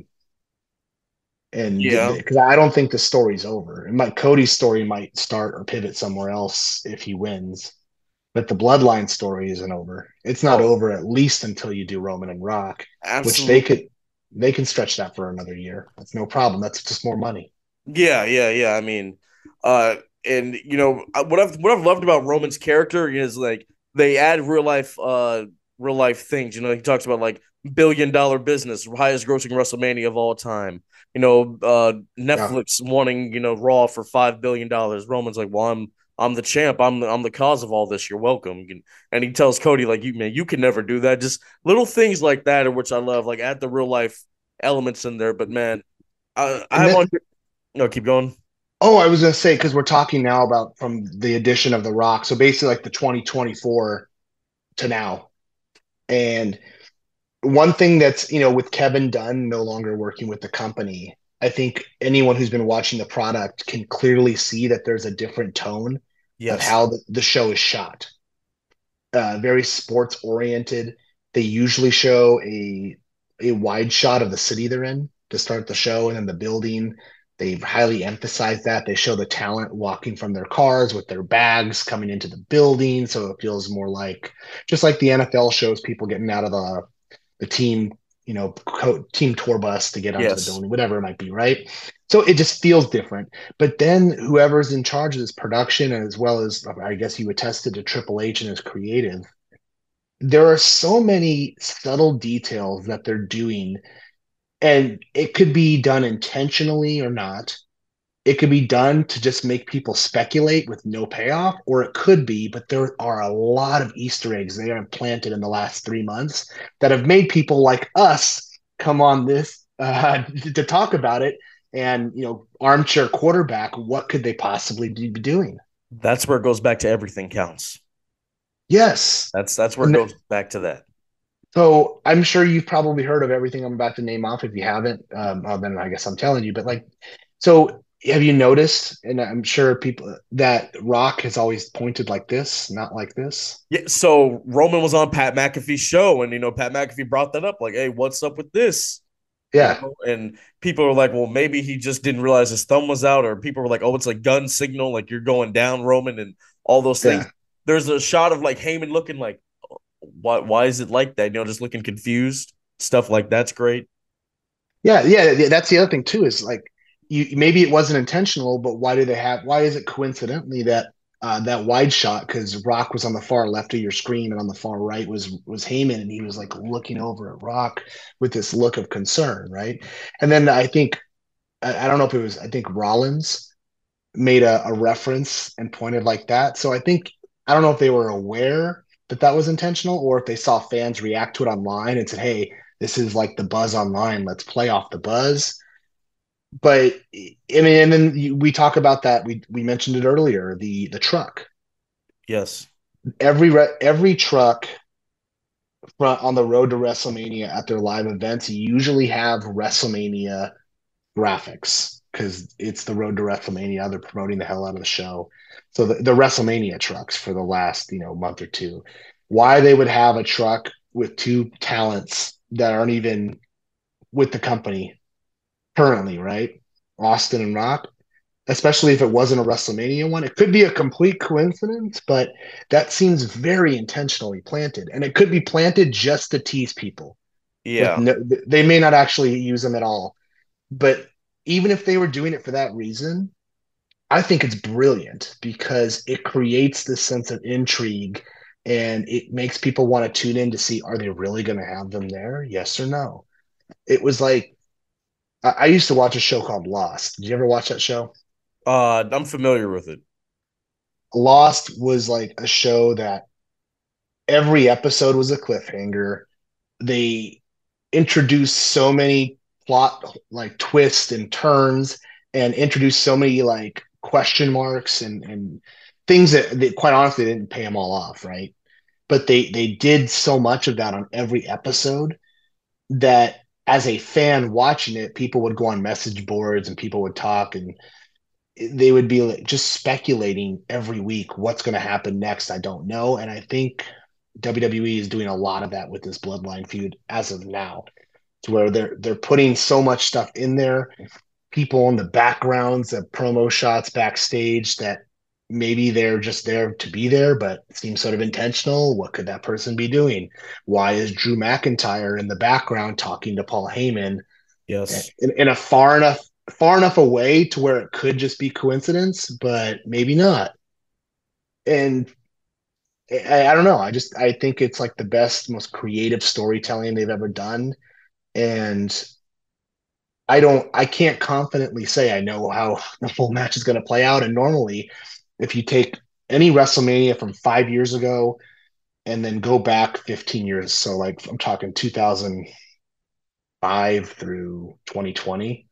And Yeah. because I don't think the story's over. And my Cody's story might start or pivot somewhere else if he wins. But the bloodline story isn't over. It's not Oh. over at least until you do Roman and Rock, Absolutely. which they could they can stretch that for another year. That's no problem. That's just more money. Yeah, yeah, yeah. I mean, uh, and you know what I've what I've loved about Roman's character is like they add real life, uh, real life things. You know, he talks about like billion dollar business, highest grossing WrestleMania of all time. You know, uh, Netflix yeah. wanting you know Raw for five billion dollars. Roman's like, well, I'm I'm the champ. I'm the, I'm the cause of all this. You're welcome. And he tells Cody like, you man, you can never do that. Just little things like that, which I love. Like add the real life elements in there. But man, I, I have on. No, keep going. Oh, I was going to say, because we're talking now about from the addition of The Rock. So basically like the twenty twenty-four to now. And one thing that's, you know, with Kevin Dunn no longer working with the company, I think anyone who's been watching the product can clearly see that there's a different tone yes. of how the, the show is shot. Uh, very sports oriented. They usually show a, a wide shot of the city they're in to start the show, and then the building. They've highly emphasized that. They show the talent walking from their cars with their bags coming into the building. So it feels more like, just like the N F L shows people getting out of the, the team, you know, co- team tour bus to get onto yes. the building, whatever it might be, right? So it just feels different. But then whoever's in charge of this production, as well as, I guess you attested to Triple H and his creative, there are so many subtle details that they're doing. And it could be done intentionally or not. It could be done to just make people speculate with no payoff, or it could be, but there are a lot of Easter eggs they have planted in the last three months that have made people like us come on this uh, to talk about it. And, you know, armchair quarterback, what could they possibly be doing? That's where it goes back to everything counts. Yes. That's, that's where it goes back to that. So I'm sure you've probably heard of everything I'm about to name off. If you haven't, um, well, then I guess I'm telling you. But like, so have you noticed? And I'm sure people that Rock has always pointed like this, not like this. Yeah. So Roman was on Pat McAfee's show, and you know Pat McAfee brought that up, like, "Hey, what's up with this?" Yeah. You know? And people were like, "Well, maybe he just didn't realize his thumb was out," or people were like, "Oh, it's like gun signal, like you're going down, Roman," and all those things. Yeah. There's a shot of like Heyman looking like, Why why is it like that? You know, just looking confused. Stuff like that's great. Yeah, yeah, yeah, that's the other thing too, is like you maybe it wasn't intentional, but why do they have why is it coincidentally that uh that wide shot, because Rock was on the far left of your screen and on the far right was was Heyman, and he was like looking over at Rock with this look of concern, right? And then I think I, I don't know if it was I think Rollins made a, a reference and pointed like that. So I think I don't know if they were aware that that was intentional, or if they saw fans react to it online and said, "Hey, this is like the buzz online. Let's play off the buzz." But I mean, and then you, we talk about that. We we mentioned it earlier. The the truck. Yes. Every re, every truck front on the road to WrestleMania at their live events usually have WrestleMania graphics because it's the road to WrestleMania. They're promoting the hell out of the show. So the, the WrestleMania trucks for the last, you know, month or two. Why they would have a truck with two talents that aren't even with the company currently, right? Austin and Rock, especially if it wasn't a WrestleMania one. It could be a complete coincidence, but that seems very intentionally planted. And it could be planted just to tease people with Yeah. no, they may not actually use them at all. But even if they were doing it for that reason, I think it's brilliant because it creates this sense of intrigue and it makes people want to tune in to see, are they really going to have them there? Yes or no? It was like, I, I used to watch a show called Lost. Did you ever watch that show? Uh, I'm familiar with it. Lost was like a show that every episode was a cliffhanger. They introduced so many plot like twists and turns and introduced so many like question marks and and things that, that quite honestly didn't pay them all off, right? But they they did so much of that on every episode that as a fan watching it, people would go on message boards and people would talk and they would be like just speculating every week what's going to happen next. I don't know, and I think W W E is doing a lot of that with this Bloodline feud as of now, to where they're they're putting so much stuff in there, people in the backgrounds, the promo shots backstage that maybe they're just there to be there, but it seems sort of intentional. What could that person be doing? Why is Drew McIntyre in the background talking to Paul Heyman Yes. in, in a far enough far enough away to where it could just be coincidence, but maybe not. And I, I don't know. I just I think it's like the best, most creative storytelling they've ever done. And I don't I can't confidently say I know how the full match is going to play out. And normally, if you take any WrestleMania from five years ago and then go back fifteen years, so like I'm talking two thousand five through twenty twenty,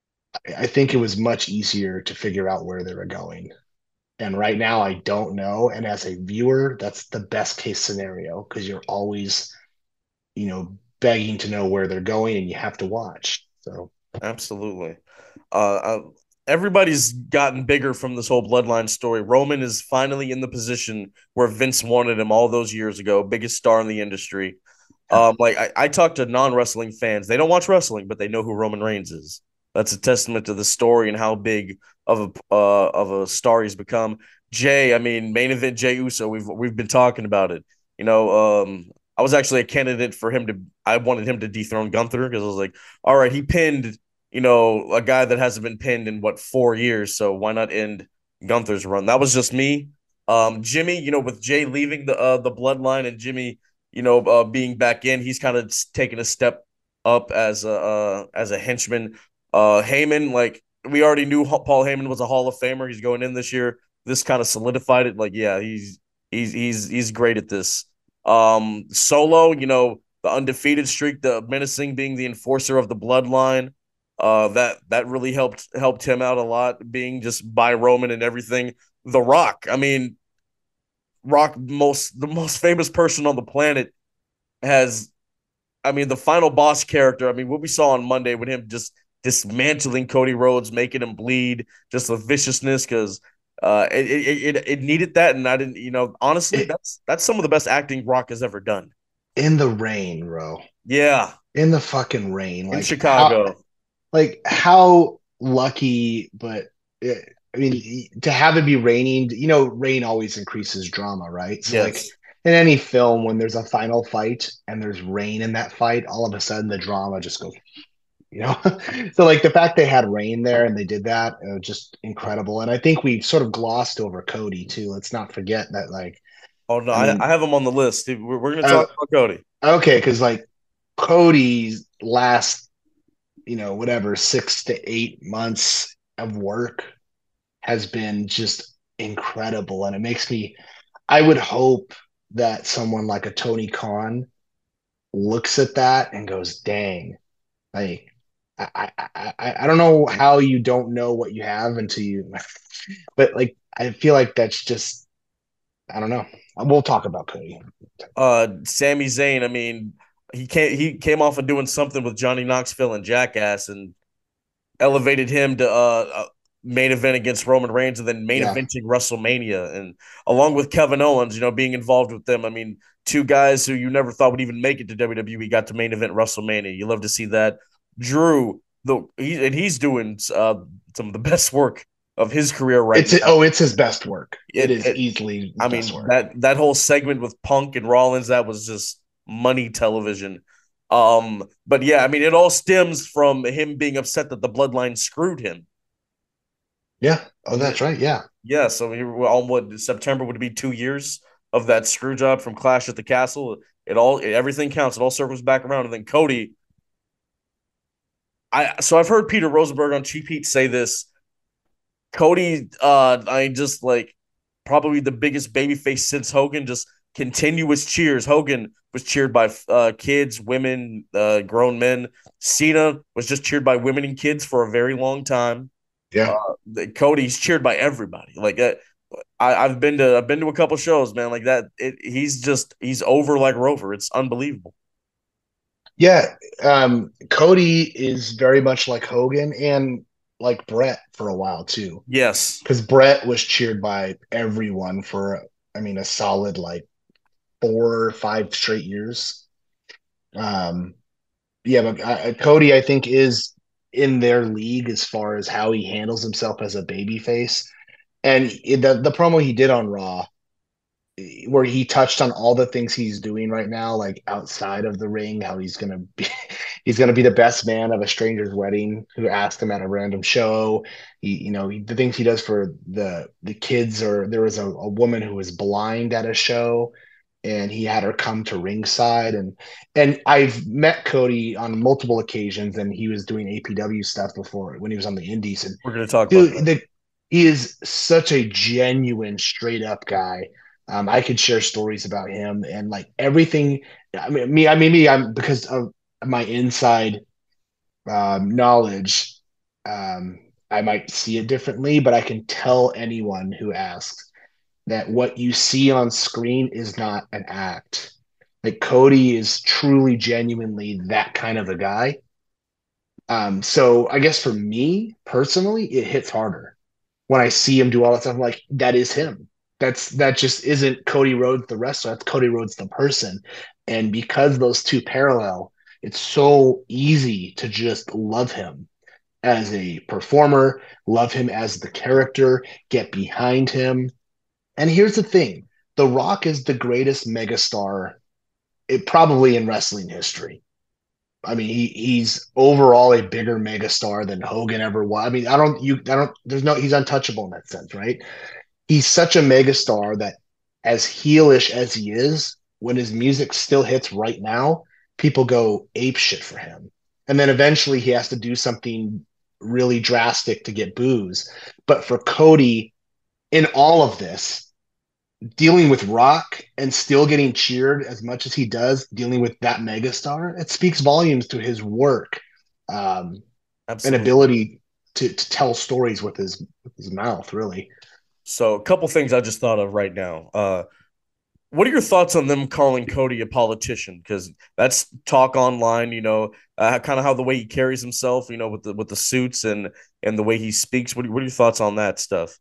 I think it was much easier to figure out where they were going. And right now, I don't know. And as a viewer, that's the best case scenario because you're always, you know, begging to know where they're going and you have to watch. So Absolutely. Uh, uh, everybody's gotten bigger from this whole bloodline story. Roman is finally in the position where Vince wanted him all those years ago, biggest star in the industry. Um, like I, I talk to non-wrestling fans. They don't watch wrestling, but they know who Roman Reigns is. That's a testament to the story and how big of a uh, of a star he's become. Jay, I mean, main event Jay Uso. We've we've been talking about it. You know, um, I was actually a candidate for him to. I wanted him to dethrone Gunther because I was like, all right, he pinned, you know, a guy that hasn't been pinned in what four years. So why not end Gunther's run? That was just me. Um, Jimmy, you know, with Jay leaving the uh, the bloodline and Jimmy, you know, uh, being back in, he's kind of taken a step up as a uh, as a henchman. Uh, Heyman, like we already knew Paul Heyman was a Hall of Famer. He's going in this year. This kind of solidified it. Like, yeah, he's he's he's he's great at this. Um, Solo, you know, the undefeated streak, the menacing being the enforcer of the bloodline. Uh, that that really helped helped him out a lot, being just by Roman and everything. The Rock, I mean, Rock, most the most famous person on the planet, has, I mean, the final boss character. I mean, what we saw on Monday with him just dismantling Cody Rhodes, making him bleed, just the viciousness because uh, it, it it it needed that, and I didn't, you know, honestly, it, that's that's some of the best acting Rock has ever done. in the rain, bro, Yeah, in the fucking rain, in like how, Chicago. like how lucky, but it, I mean, to have it be raining, you know, rain always increases drama, right? So, like Yes, in any film, when there's a final fight and there's rain in that fight, all of a sudden the drama just goes You know, so like the fact they had Rain there and they did that, uh, just incredible. And I think we sort of glossed over Cody too. Let's not forget that. Like, Oh no, I I, I mean, have him on the list. We're, we're going to uh, talk about Cody. okay, because like Cody's last, you know, whatever six to eight months of work has been just incredible, and it makes me. I would hope that someone like a Tony Khan looks at that and goes, "Dang, like." I, I, I, I don't know how you don't know what you have until you, but like I feel like that's just I don't know. We'll talk about Cody. Uh, Sami Zayn. I mean, he came he came off of doing something with Johnny Knoxville and Jackass, and elevated him to uh, uh main event against Roman Reigns, and then main Yeah, eventing WrestleMania, and along with Kevin Owens, you know, being involved with them. I mean, two guys who you never thought would even make it to W W E got to main event WrestleMania. You love to see that. Drew, the he, and he's doing uh, some of the best work of his career right it's now. oh, it's his best work. It It, is it easily his I best mean work. that that whole segment with Punk and Rollins, that was just money television. Um, but yeah, I mean, it all stems from him being upset that the Bloodline screwed him. Yeah. Oh, that's right. Yeah. Yeah, so we were on what September would be two years of that screw job from Clash at the Castle. It all everything counts. It all circles back around. And then Cody, I so I've heard Peter Rosenberg on Cheap Heat say this. Cody, uh, I just like probably the biggest babyface since Hogan. Just continuous cheers. Hogan was cheered by uh, kids, women, uh, grown men. Cena was just cheered by women and kids for a very long time. Yeah. Uh, Cody's cheered by everybody. Like uh, I, I've been to I've been to a couple shows, man. Like that, it, he's just he's over like Rover. It's unbelievable. Yeah. Um, Cody is very much like Hogan and like Brett for a while too, Yes, because Brett was cheered by everyone for, I mean, a solid like four or five straight years. Um, yeah, but uh, Cody, I think, is in their league as far as how he handles himself as a babyface. And the the promo he did on Raw, where he touched on all the things he's doing right now, like outside of the ring, how he's gonna be he's gonna be the best man of a stranger's wedding who asked him at a random show. He, you know, he, the things he does for the the kids, or there was a, a woman who was blind at a show and he had her come to ringside, and and I've met Cody on multiple occasions, and he was doing A P W stuff before when he was on the indies, and we're gonna talk about dude, that. the, he is such a genuine, straight up guy. Um, I could share stories about him and like everything. I mean, me, I mean, me, I'm because of my inside um, knowledge. Um, I might see it differently, but I can tell anyone who asks that what you see on screen is not an act. Like Cody is truly, genuinely that kind of a guy. Um, so I guess for me personally, it hits harder when I see him do all that stuff. I'm like, that is him. That's that just isn't Cody Rhodes the wrestler. That's Cody Rhodes the person. And because those two parallel, it's so easy to just love him as a performer, love him as the character, get behind him. And here's the thing: The Rock is the greatest megastar, it probably in wrestling history. I mean, he, he's overall a bigger megastar than Hogan ever was. I mean, I don't you I don't there's no he's untouchable in that sense, right? He's such a megastar that as heelish as he is, when his music still hits right now, people go ape shit for him. And then eventually he has to do something really drastic to get boos. But for Cody, in all of this, dealing with Rock and still getting cheered as much as he does, dealing with that megastar, it speaks volumes to his work um, and Absolutely. ability to, to tell stories with his with his mouth, really. So a couple things I just thought of right now. Uh, what are your thoughts on them calling Cody a politician? Because that's talk online. You know, uh, kind of how the way he carries himself. You know, with the with the suits and and the way he speaks. What are, what are your thoughts on that stuff?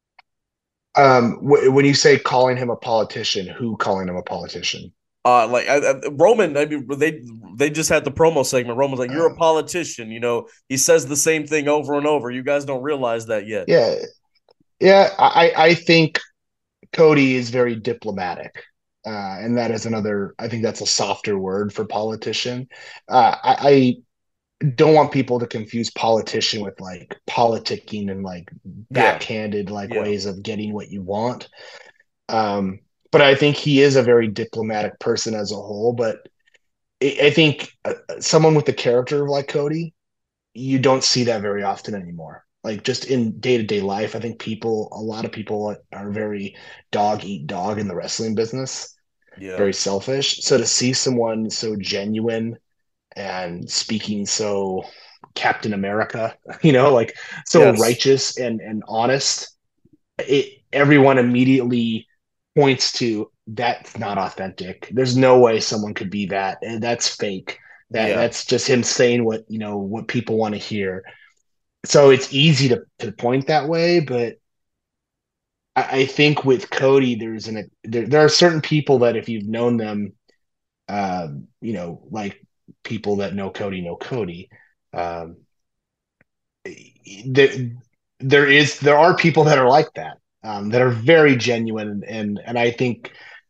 Um, wh- when you say calling him a politician, who calling him a politician? Uh, like I, I, Roman, I mean, they they just had the promo segment. Roman's like, "You're a Uh, politician." You know, he says the same thing over and over. You guys don't realize that yet. yeah, yeah. I I think Cody is very diplomatic, uh, and that is another. I think that's a softer word for politician. Uh, I, I don't want people to confuse politician with like politicking and like Yeah. backhanded like Yeah. ways of getting what you want. Um, but I think he is a very diplomatic person as a whole. But I I think uh, someone with the character like Cody, you don't see that very often anymore. Like just in day to day life, I think people, a lot of people are very dog eat dog in the wrestling business, Yeah. very selfish. So to see someone so genuine and speaking so Captain America, you know, like so Yes. righteous and and honest, it everyone immediately points to that's not authentic. There's no way someone could be that. And that's fake. That Yeah. that's just him saying what, you know, what people want to hear. So it's easy to, to point that way, but I, I think with Cody, there's an there, there are certain people that if you've known them, um, you know, like people that know Cody know Cody. Um, there, there is there are people that are like that, um, that are very genuine, and and I think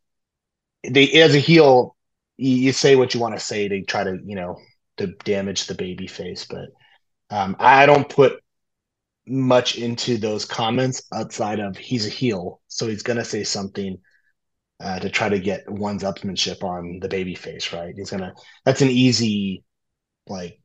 they, as a heel, you, you say what you want to say to try to, you know, to damage the baby face, but um, I don't put much into those comments outside of he's a heel, so he's gonna say something uh, to try to get one's upmanship on the baby face, right? He's gonna that's an easy like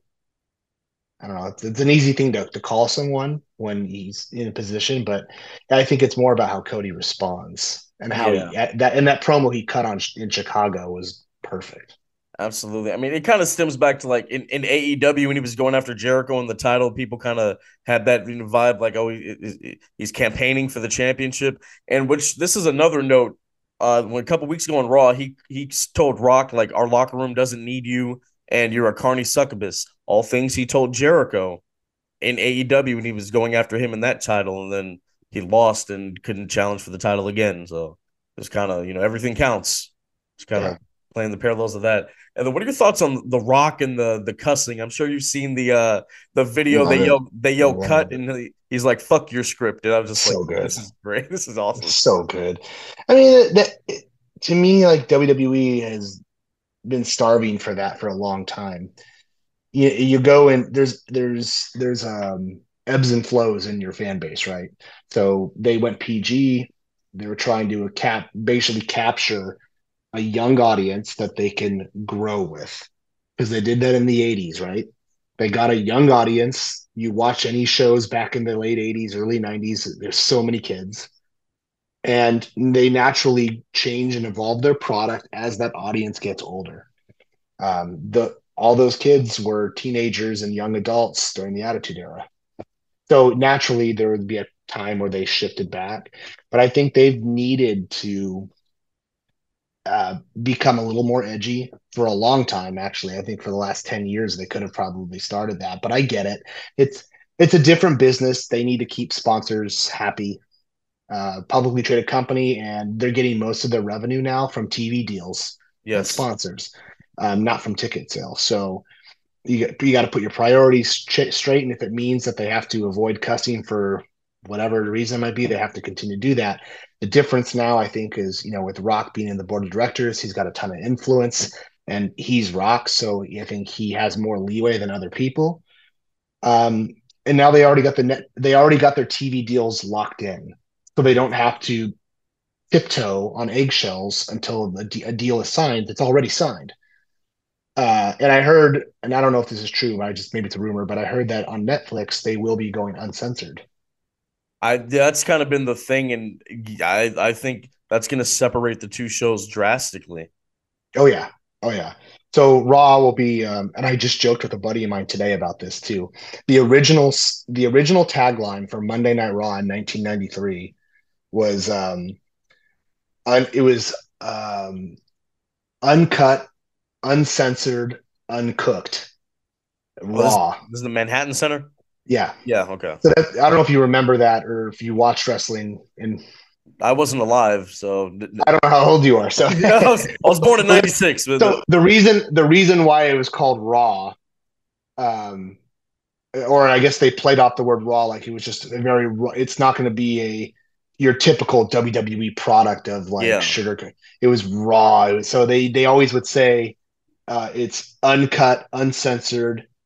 I don't know, it's, it's an easy thing to, to call someone when he's in a position, but I think it's more about how Cody responds and how Yeah. he that and that promo he cut on in Chicago was perfect. Absolutely. I mean, it kind of stems back to like in, in A E W when he was going after Jericho in the title. People kind of had that vibe like, oh, he, he's campaigning for the championship. And which this is another note. Uh, when a couple weeks ago on Raw, he he told Rock like our locker room doesn't need you, and you're a carny succubus. All things he told Jericho in A E W when he was going after him in that title, and then he lost and couldn't challenge for the title again. So it's kind of, you know, everything counts. It's kind of Yeah. playing the parallels of that. And then what are your thoughts on The Rock and the the cussing? I'm sure you've seen the uh the video. Love they it. yell they yell Love cut, it. and he, he's like, "Fuck your script." And I was just So like, good. "This is great. This is awesome." So good. I mean, that to me, like W W E has been starving for that for a long time. You you go and there's there's there's um ebbs and flows in your fan base, right? So they went P G. They were trying to cap basically capture a young audience that they can grow with, because they did that in the eighties, right? They got a young audience. You watch any shows back in the late eighties, early nineties, there's so many kids. And they naturally change and evolve their product as that audience gets older. Um, the all those kids were teenagers and young adults during the Attitude Era. So naturally there would be a time where they shifted back. But I think they've needed to uh, become a little more edgy for a long time. Actually, I think for the last ten years they could have probably started that, but I get it. It's it's a different business. They need to keep sponsors happy. Uh, publicly traded company, and they're getting most of their revenue now from T V deals and Yes. sponsors, um, not from ticket sales. So you you got to put your priorities ch- straight, and if it means that they have to avoid cussing for whatever the reason might be, they have to continue to do that. The difference now, I think, is, you know, with Rock being in the board of directors, he's got a ton of influence, and he's Rock, so I think he has more leeway than other people. Um, and now they already got the net, they already got their T V deals locked in, so they don't have to tiptoe on eggshells until a, de- a deal is signed. It's already signed. Uh, and I heard, and I don't know if this is true, I just maybe it's a rumor, but I heard that on Netflix they will be going uncensored. I that's kind of been the thing, and I I think that's going to separate the two shows drastically. Oh yeah, oh yeah. So Raw will be, um, and I just joked with a buddy of mine today about this too. The original, the original tagline for Monday Night Raw in nineteen ninety-three was, um, un, it was um, uncut, uncensored, uncooked, raw. Oh, this, this is the Manhattan Center. Yeah, Yeah. Okay. so that, I don't know if you remember that or if you watched wrestling. And I wasn't alive, so I don't know how old you are. So yeah, I, was, I was born in ninety-six. But so the reason the reason why it was called Raw, um, or I guess they played off the word Raw like it was just a very. It's not going to be a your typical W W E product of like Yeah. sugar. It was raw. It was, so they they always would say uh, it's uncut, uncensored,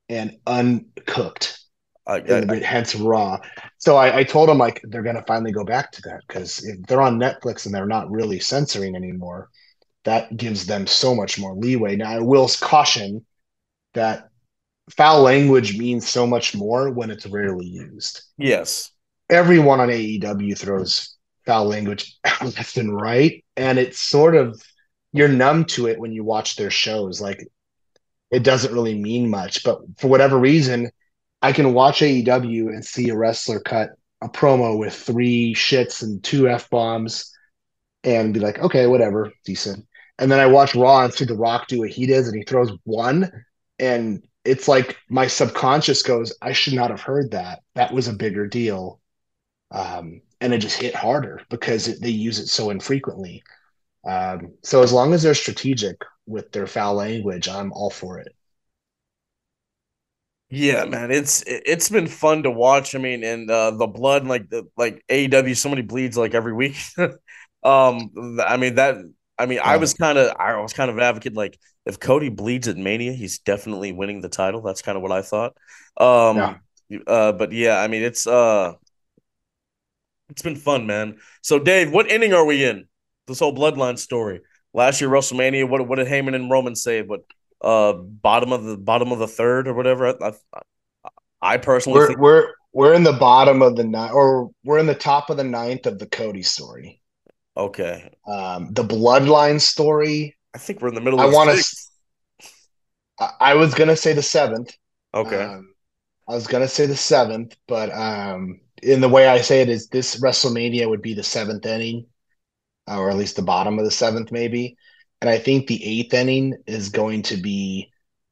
and uncooked. I, In I, the, hence Raw. So I, I told them like they're gonna finally go back to that because if they're on Netflix and they're not really censoring anymore, that gives them so much more leeway. Now I will caution that foul language means so much more when it's rarely used. yes. Everyone on A E W throws foul language left and right, and it's sort of you're numb to it when you watch their shows. Like it doesn't really mean much, but for whatever reason, I can watch A E W and see a wrestler cut a promo with three shits and two F bombs and be like, okay, whatever, decent. And then I watch Raw and see The Rock do what he does and he throws one. And it's like my subconscious goes, I should not have heard that. That was a bigger deal. Um, and it just hit harder because it, they use it so infrequently. Um, so as long as they're strategic with their foul language, I'm all for it. Yeah, man, it's it- it's been fun to watch. I mean, and uh, the blood, like the like A E W, somebody bleeds like every week. um, I mean that. I mean, I Yeah. was kind of I was kind of an advocate. Like, if Cody bleeds at Mania, he's definitely winning the title. That's kind of what I thought. Yeah. Um, uh, but yeah, I mean, it's uh, it's been fun, man. So, Dave, what inning are we in? This whole bloodline story. Last year, WrestleMania. What what did Heyman and Roman say? What uh, bottom of the bottom of the third or whatever? I, I, I personally We're think we're we're in the bottom of the ninth, or we're in the top of the ninth of the Cody story. okay. Um, the Bloodline story. I think we're in the middle I of the want sixth. to. I was gonna say the seventh. Okay. Um, I was gonna say the seventh, but um, in the way I say it is, this WrestleMania would be the seventh inning, uh, or at least the bottom of the seventh, maybe. And I think the eighth inning is going to be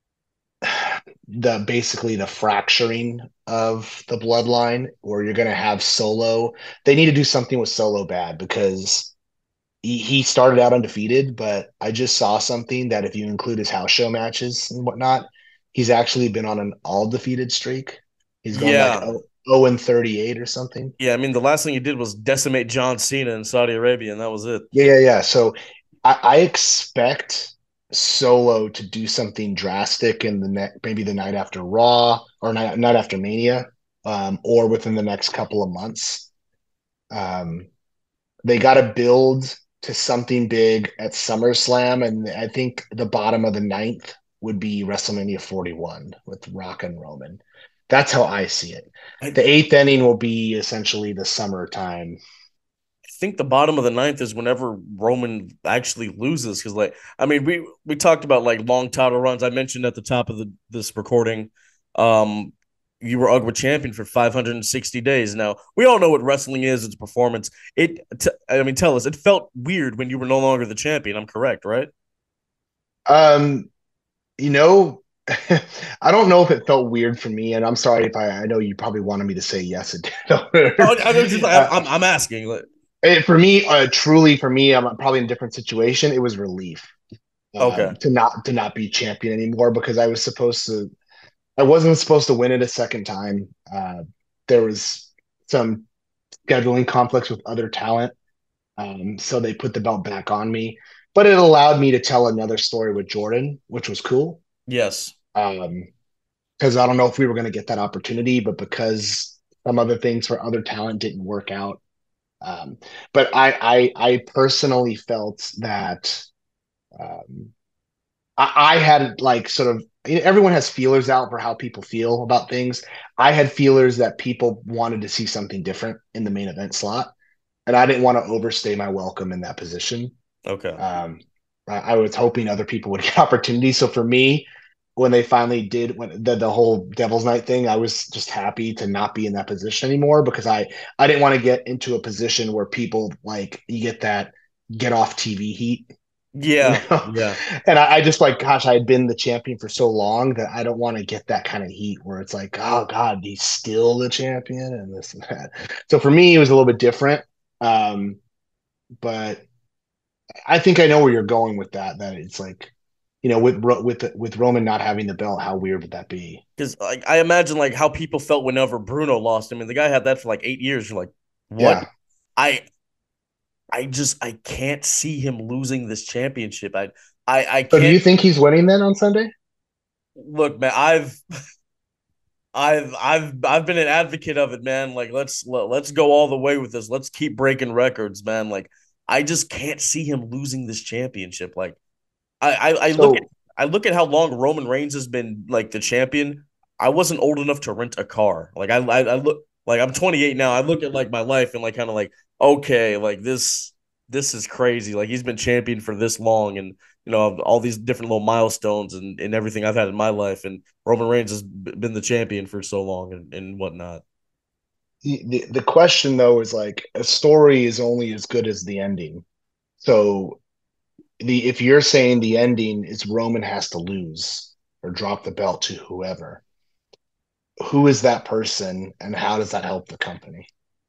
the basically the fracturing of the bloodline, where you're going to have Solo. They need to do something with Solo bad because he, he started out undefeated, but I just saw something that if you include his house show matches and whatnot, he's actually been on an all defeated streak. He's gone like Yeah. oh, oh and thirty-eight or something. Yeah. I mean, the last thing you did was decimate John Cena in Saudi Arabia, and that was it. Yeah, yeah, yeah. So I, I expect Solo to do something drastic in the next, maybe the night after Raw or night, night after Mania, um, or within the next couple of months. Um, they got to build to something big at SummerSlam, and I think the bottom of the ninth would be WrestleMania forty-one with Rock and Roman. That's how I see it. I, The eighth inning will be essentially the summertime. I think the bottom of the ninth is whenever Roman actually loses. Because, like, I mean, we we talked about like long title runs. I mentioned at the top of the this recording, um, you were U G W A champion for five hundred sixty days. Now we all know what wrestling is. It's performance. It. T- I mean, tell us. It felt weird when you were no longer the champion. I'm correct, right? Um, you know, I don't know if it felt weird for me, and I'm sorry if I, I know you probably wanted me to say yes, it did. Oh, I was just, Uh, I'm, I'm asking. Like, it, for me, uh, truly for me, I'm probably in a different situation. It was relief um, okay. to not to not be champion anymore because I was supposed to. I wasn't supposed to win it a second time. Uh, there was some scheduling conflicts with other talent, um, so they put the belt back on me. But it allowed me to tell another story with Jordan, which was cool. Yes. Um, because I don't know if we were going to get that opportunity, but because some other things for other talent didn't work out. Um, but I, I, I personally felt that um, I, I had like sort of everyone has feelers out for how people feel about things. I had feelers that people wanted to see something different in the main event slot, and I didn't want to overstay my welcome in that position. Okay. Um, I, I was hoping other people would get opportunities. So for me, when they finally did when the, the whole Devil's Night thing, I was just happy to not be in that position anymore because I I didn't want to get into a position where people like you get that get off T V heat. Yeah. You know? Yeah. And I, I just like, gosh, I had been the champion for so long that I don't want to get that kind of heat where it's like, oh God, he's still the champion and this and that. So for me, it was a little bit different. Um, but I think I know where you're going with that. That it's like, you know, with with with Roman not having the belt, how weird would that be? Because like I imagine like how people felt whenever Bruno lost. I mean, the guy had that for like eight years. You're like, what? Yeah. I I just I can't see him losing this championship. I I I So do you can't think he's winning then on Sunday? look, man. I've I've I've I've been an advocate of it, man. Like let's let, let's go all the way with this. Let's keep breaking records, man. Like I just can't see him losing this championship. Like I I, I look at So I look at how long Roman Reigns has been like the champion. I wasn't old enough to rent a car. Like I I, I look like I'm twenty-eight now. I look at like my life and like kind of like okay, like this this is crazy. Like he's been champion for this long, and you know all these different little milestones and, and everything I've had in my life, and Roman Reigns has been the champion for so long and, and whatnot. the, the the question though is like a story is only as good as the ending. So the if you're saying the ending is Roman has to lose or drop the belt to whoever, who is that person and how does that help the company?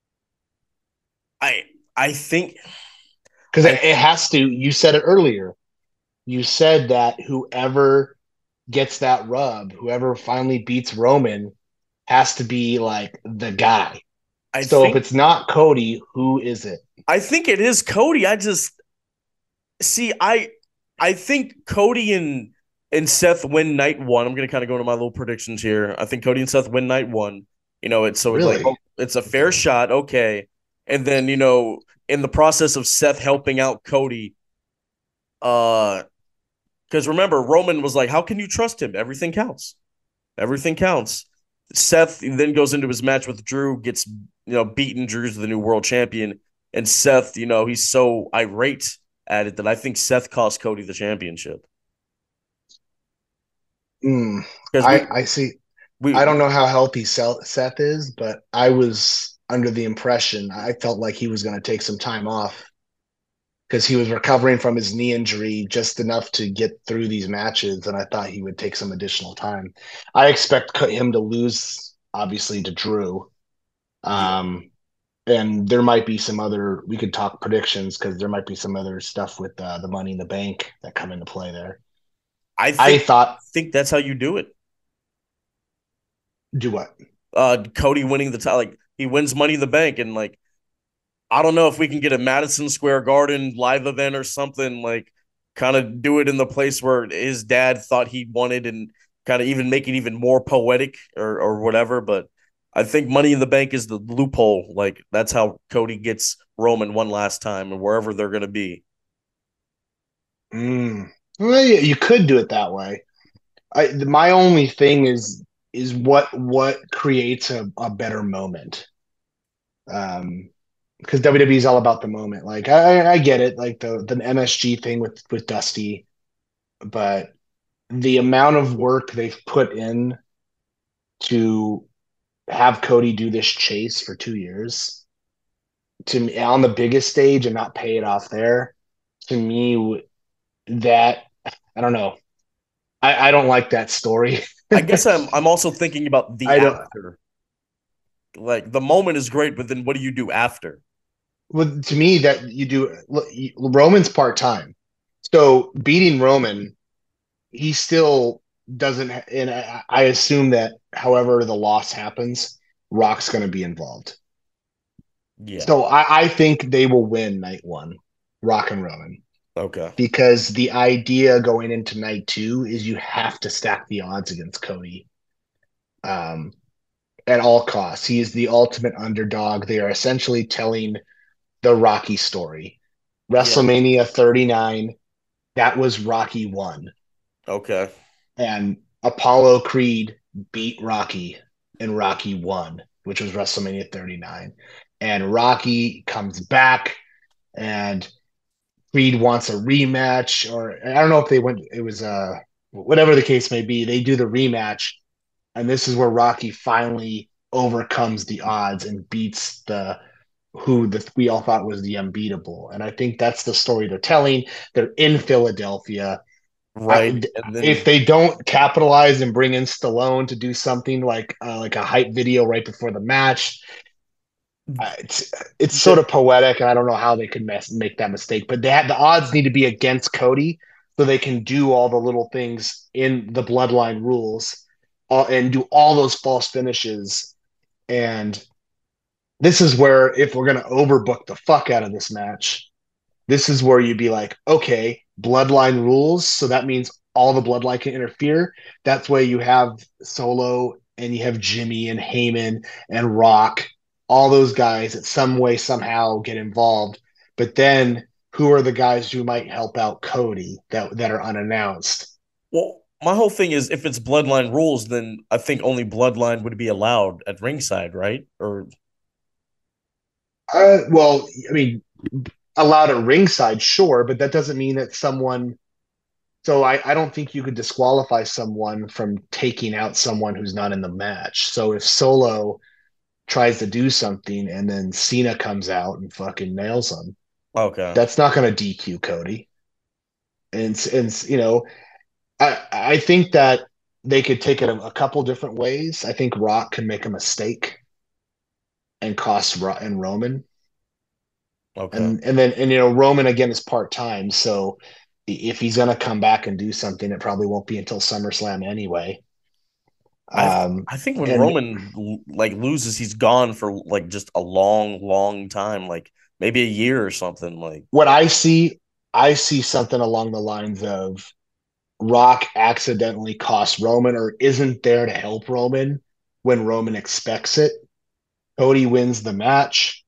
I I think Because I it, it has to. You said it earlier. You said that whoever gets that rub, whoever finally beats Roman, has to be like the guy. I So if think it's not Cody, who is it? I think it is Cody. I just see I I think Cody and and Seth win night one. I'm gonna kind of go into my little predictions here. I think Cody and Seth win night one. You know, it's so it's like Really? oh, it's a fair shot, okay. And then, you know, in the process of Seth helping out Cody, uh, because remember, Roman was like, How can you trust him? Everything counts. Everything counts. Seth then goes into his match with Drew, gets you know beaten. Drew's the new world champion, and Seth, you know, he's so irate at it that I think Seth cost Cody the championship Mm, because we I I see. I we don't know how healthy Seth is, but I was under the impression I felt like he was going to take some time off because he was recovering from his knee injury just enough to get through these matches, and I thought he would take some additional time. I expect him to lose, obviously, to Drew. yeah Um, and there might be some other, we could talk predictions because there might be some other stuff with uh, the Money in the Bank that come into play there. I I think thought, think that's how you do it. do what? Uh, Cody winning the title, like he wins Money in the Bank, and like I don't know if we can get a Madison Square Garden live event or something like kind of do it in the place where his dad thought he wanted and kind of even make it even more poetic or or whatever. But I think Money in the Bank is the loophole. Like that's how Cody gets Roman one last time and wherever they're gonna be. Mm. Well, yeah, you could do it that way. I, my only thing is is what what creates a, a better moment. Um, because W W E is all about the moment. Like I, I get it, like the the M S G thing with with Dusty, but the amount of work they've put in to have Cody do this chase for two years to me on the biggest stage and not pay it off there, to me, that I don't know. I, I don't like that story. I guess I'm I'm also thinking about the I don't. after. Like the moment is great, but then what do you do after? Well, to me, that you do look, Roman's part time, so beating Roman, he still doesn't. And I, I assume that however the loss happens, Rock's going to be involved. Yeah. So I, I think they will win night one, Rock and Roman, Okay. because the idea going into night two is you have to stack the odds against Cody. Um, at all costs. He is the ultimate underdog. They are essentially telling the Rocky story. Yeah. WrestleMania thirty-nine, that was Rocky one. Okay. And Apollo Creed beat Rocky in Rocky one, which was WrestleMania thirty-nine. And Rocky comes back and Creed wants a rematch, or I don't know if they went, it was uh whatever the case may be, they do the rematch, and this is where Rocky finally overcomes the odds and beats the who the we all thought was the unbeatable. And I think that's the story they're telling. They're in Philadelphia. Right. I, And then if they don't capitalize and bring in Stallone to do something like uh, like a hype video right before the match, uh, it's it's sort the, of poetic, and I don't know how they could mess, make that mistake. But they had, the odds need to be against Cody so they can do all the little things in the bloodline rules uh, and do all those false finishes. And this is where if we're gonna overbook the fuck out of this match, this is where you'd be like, okay, bloodline rules, so that means all the bloodline can interfere. That's why you have Solo and you have Jimmy and Heyman and Rock, all those guys that some way somehow get involved. But then who are the guys who might help out Cody that that are unannounced? Well, my whole thing is if it's bloodline rules, then I think only bloodline would be allowed at ringside, right? Or Uh, well, I mean, allowed at ringside, sure, but that doesn't mean that someone. So I, I don't think you could disqualify someone from taking out someone who's not in the match. So if Solo tries to do something and then Cena comes out and fucking nails him, okay. that's not going to D Q Cody. And and you know, I I think that they could take it a, a couple different ways. I think Rock can make a mistake and cost Ro- and Roman, Okay. and and then and you know Roman again is part time, so if he's going to come back and do something, it probably won't be until SummerSlam anyway. I Um, I think when and Roman like loses, he's gone for like just a long, long time, like maybe a year or something. Like, what I see, I see something along the lines of Rock accidentally costs Roman or isn't there to help Roman when Roman expects it. Cody wins the match.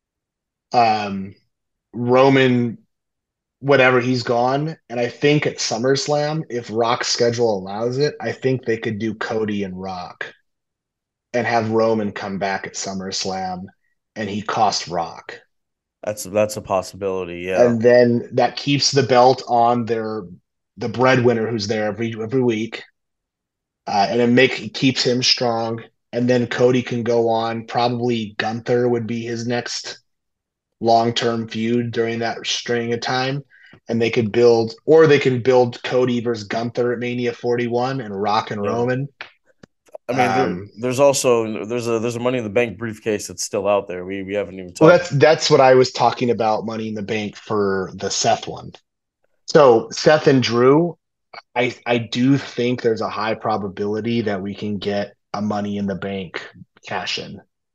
Um, Roman, whatever, he's gone. And I think at SummerSlam, if Rock's schedule allows it, I think they could do Cody and Rock and have Roman come back at SummerSlam and he cost Rock. that's that's a possibility. Yeah. And then that keeps the belt on their the breadwinner who's there every every week, uh, and it make it keeps him strong. And then Cody can go on. Probably Gunther would be his next long term feud during that string of time, and they could build, or they can build Cody versus Gunther at Mania forty-one and Rock and Yeah. Roman. I mean, there, Um, there's also there's a there's a Money in the Bank briefcase that's still out there. We we haven't even talked. well, that's that's what I was talking about. Money in the Bank for the Seth one. So Seth and Drew, I I do think there's a high probability that we can get a Money in the Bank cash in.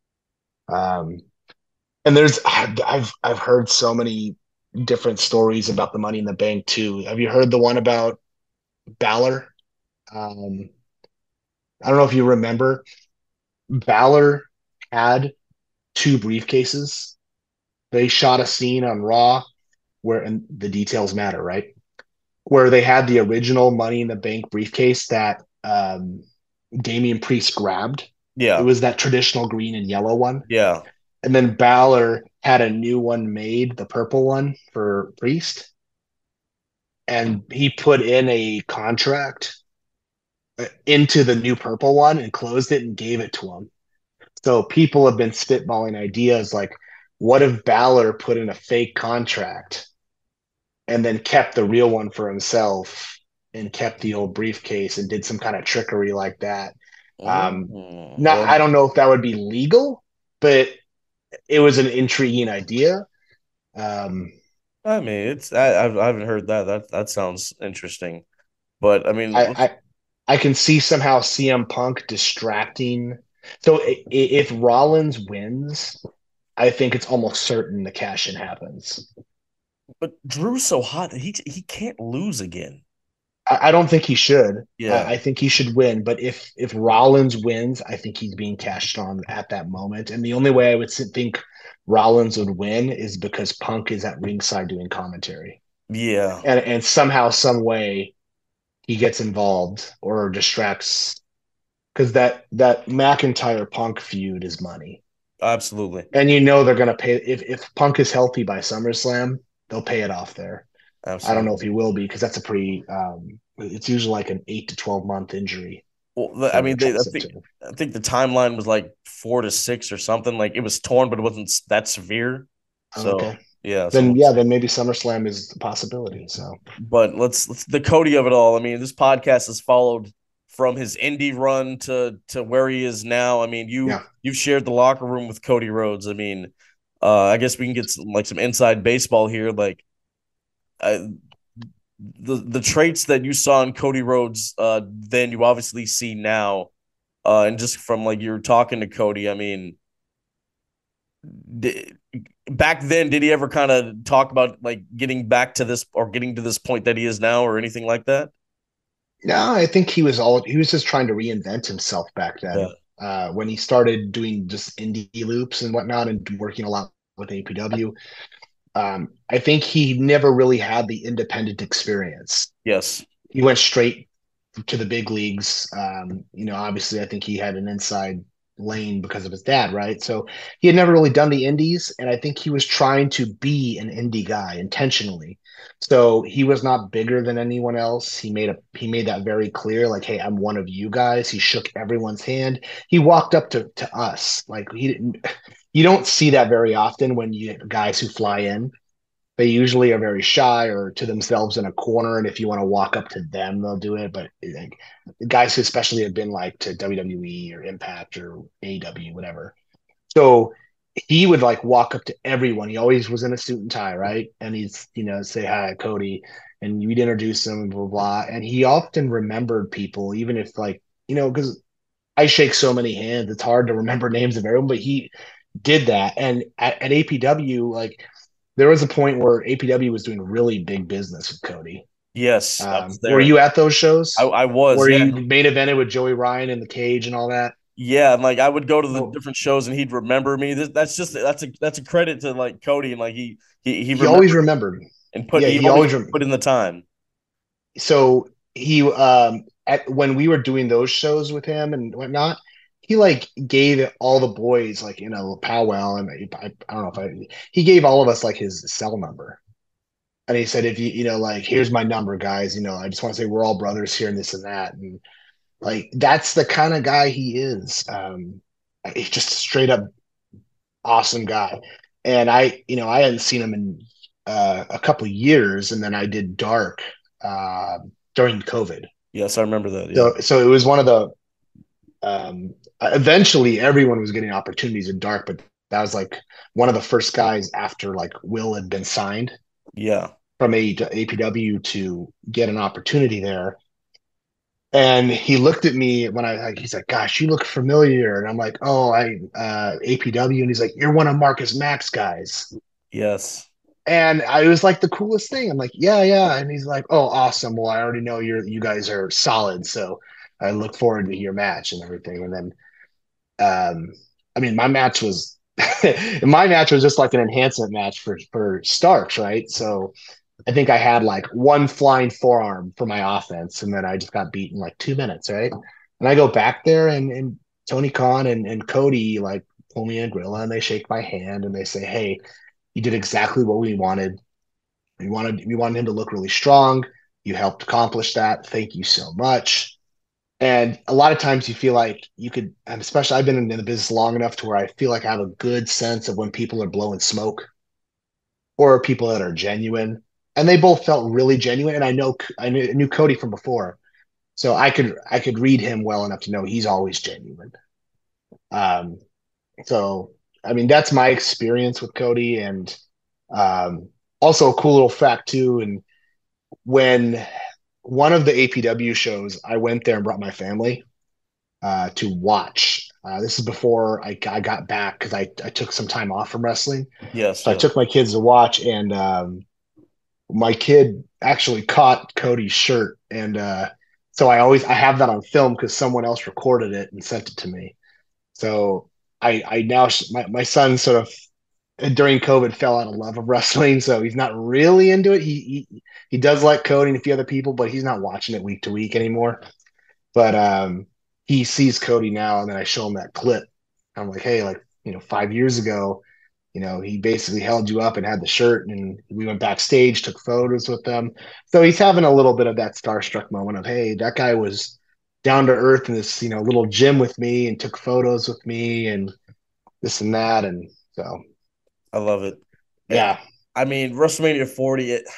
Um, and there's I've I've heard so many different stories about the Money in the Bank too. Have you heard the one about Balor? Um, I don't know if you remember. Balor had two briefcases. They shot a scene on Raw where, and the details matter, right? Where they had the original Money in the Bank briefcase that um, Damian Priest grabbed. It Yeah. was that traditional green and yellow one. Yeah. And then Balor had a new one made, the purple one for Priest. And he put in a contract uh, into the new purple one and closed it and gave it to him. So people have been spitballing ideas like, what if Balor put in a fake contract and then kept the real one for himself and kept the old briefcase and did some kind of trickery like that? Um, Mm, not, well, I don't know if that would be legal, but it was an intriguing idea. Um, I mean, it's I, I've I haven't heard that. That that sounds interesting. But I mean, I, let's- I I can see somehow C M Punk distracting. So i- i- if Rollins wins, I think it's almost certain the cash in happens. but Drew's so hot that he he can't lose again. I, I don't think he should. Yeah. I, I think he should win. But if if Rollins wins, I think he's being cashed on at that moment. And the only way I would think Rollins would win is because Punk is at ringside doing commentary, Yeah. and and somehow, some way, he gets involved or distracts, because that that McIntyre Punk feud is money, Absolutely. and you know they're gonna pay if if Punk is healthy by SummerSlam, they'll pay it off there. Absolutely. I don't know if he will be because that's a pretty. Um, it's usually like an eight to twelve month injury. Well, the, I mean, they, I think I think the timeline was like four to six or something. Like it was torn, but it wasn't that severe. So Okay. yeah. Then so yeah, then maybe SummerSlam is a possibility. So, but let's let's the Cody of it all. I mean, this podcast has followed from his indie run to to where he is now. I mean, you yeah. you've shared the locker room with Cody Rhodes. I mean, uh, I guess we can get some, like some inside baseball here. Like, I, the the traits that you saw in Cody Rhodes, uh, then you obviously see now, uh, and just from like you're talking to Cody, I mean, did, back then, did he ever kind of talk about like getting back to this or getting to this point that he is now, or anything like that? No, I think he was all he was just trying to reinvent himself back Yeah. then. Uh, when he started doing just indie loops and whatnot and working a lot with A P W. Um, I think he never really had the independent experience. Yes. He went straight to the big leagues. Um, you know, obviously, I think he had an inside lane because of his dad, right? So he had never really done the indies, and I think he was trying to be an indie guy intentionally. So he was not bigger than anyone else. He made a he made that very clear, like, hey, I'm one of you guys. He shook everyone's hand. He walked up to to us. Like he didn't you don't see that very often when you get guys who fly in. They usually are very shy or to themselves in a corner, and if you want to walk up to them, they'll do it. But like the guys who especially have been like to W W E or Impact or A E W, whatever. So he would like walk up to everyone. He always was in a suit and tie, right? And he's, you know, say hi, Cody, and you'd introduce him and blah, blah, blah. And he often remembered people, even if like, you know, because I shake so many hands, it's hard to remember names of everyone, but he did that. And at, at A P W, like there was a point where A P W was doing really big business with Cody. Yes. I Um, was there. were you at those shows? I, I was. Where Yeah. he main evented with Joey Ryan in the cage and all that? Yeah, and like I would go to the Well, different shows and he'd remember me. This, that's just that's a that's a credit to like Cody and like he he he he always remembered remembered. and put Yeah, he he always always rem- put in the time. so he um at when we were doing those shows with him and whatnot, he like gave all the boys like in a powwow, and I, I don't know if I he gave all of us like his cell number. And he said, if you, you know, like, here's my number, guys, you know, I just want to say we're all brothers here and this and that. And like, that's the kind of guy he is. Um, he's just a straight up awesome guy. And I, you know, I hadn't seen him in uh, a couple of years. And then I did Dark uh, during COVID. Yes, I remember that. Yeah. So, so it was one of the, um, eventually everyone was getting opportunities in Dark, but that was like one of the first guys after like Will had been signed. Yeah. From A P W to get an opportunity there. And he looked at me when I like, he's like, gosh, you look familiar. And I'm like, oh, I, uh, A P W. And he's like, you're one of Marcus Mack's guys. Yes. And I was like the coolest thing. I'm like, yeah, yeah. And he's like, oh, awesome. Well, I already know you're, you guys are solid. So I look forward to your match and everything. And then, um, I mean, my match was, my match was just like an enhancement match for, for Starks. Right. So, I think I had like one flying forearm for my offense, and then I just got beaten like two minutes, right? And I go back there, and, and Tony Khan and, and Cody like pull me in a gorilla, and they shake my hand, and they say, "Hey, you did exactly what we wanted. We wanted we wanted him to look really strong. You helped accomplish that. Thank you so much." And a lot of times you feel like you could, and especially I've been in the business long enough to where I feel like I have a good sense of when people are blowing smoke or people that are genuine. And they both felt really genuine. And I know I knew, knew Cody from before, so I could I could read him well enough to know he's always genuine. Um, so I mean that's my experience with Cody, and um, also a cool little fact too. And when one of the A P W shows, I went there and brought my family uh, to watch. Uh, this is before I, I got back because I, I took some time off from wrestling. Yes. So yes. I took my kids to watch, and um, my kid actually caught Cody's shirt. And uh, so I always I have that on film because someone else recorded it and sent it to me. So I I now my, my son sort of during COVID fell out of love of wrestling, so he's not really into it. He he, he does like Cody and a few other people, but he's not watching it week to week anymore. But um, he sees Cody now, and then I show him that clip. I'm like, hey, like you know, five years ago, you know, he basically held you up and had the shirt, and we went backstage, took photos with them. So he's having a little bit of that starstruck moment of, hey, that guy was down to earth in this, you know, little gym with me and took photos with me and this and that. And so I love it. Yeah. I mean, WrestleMania forty, it,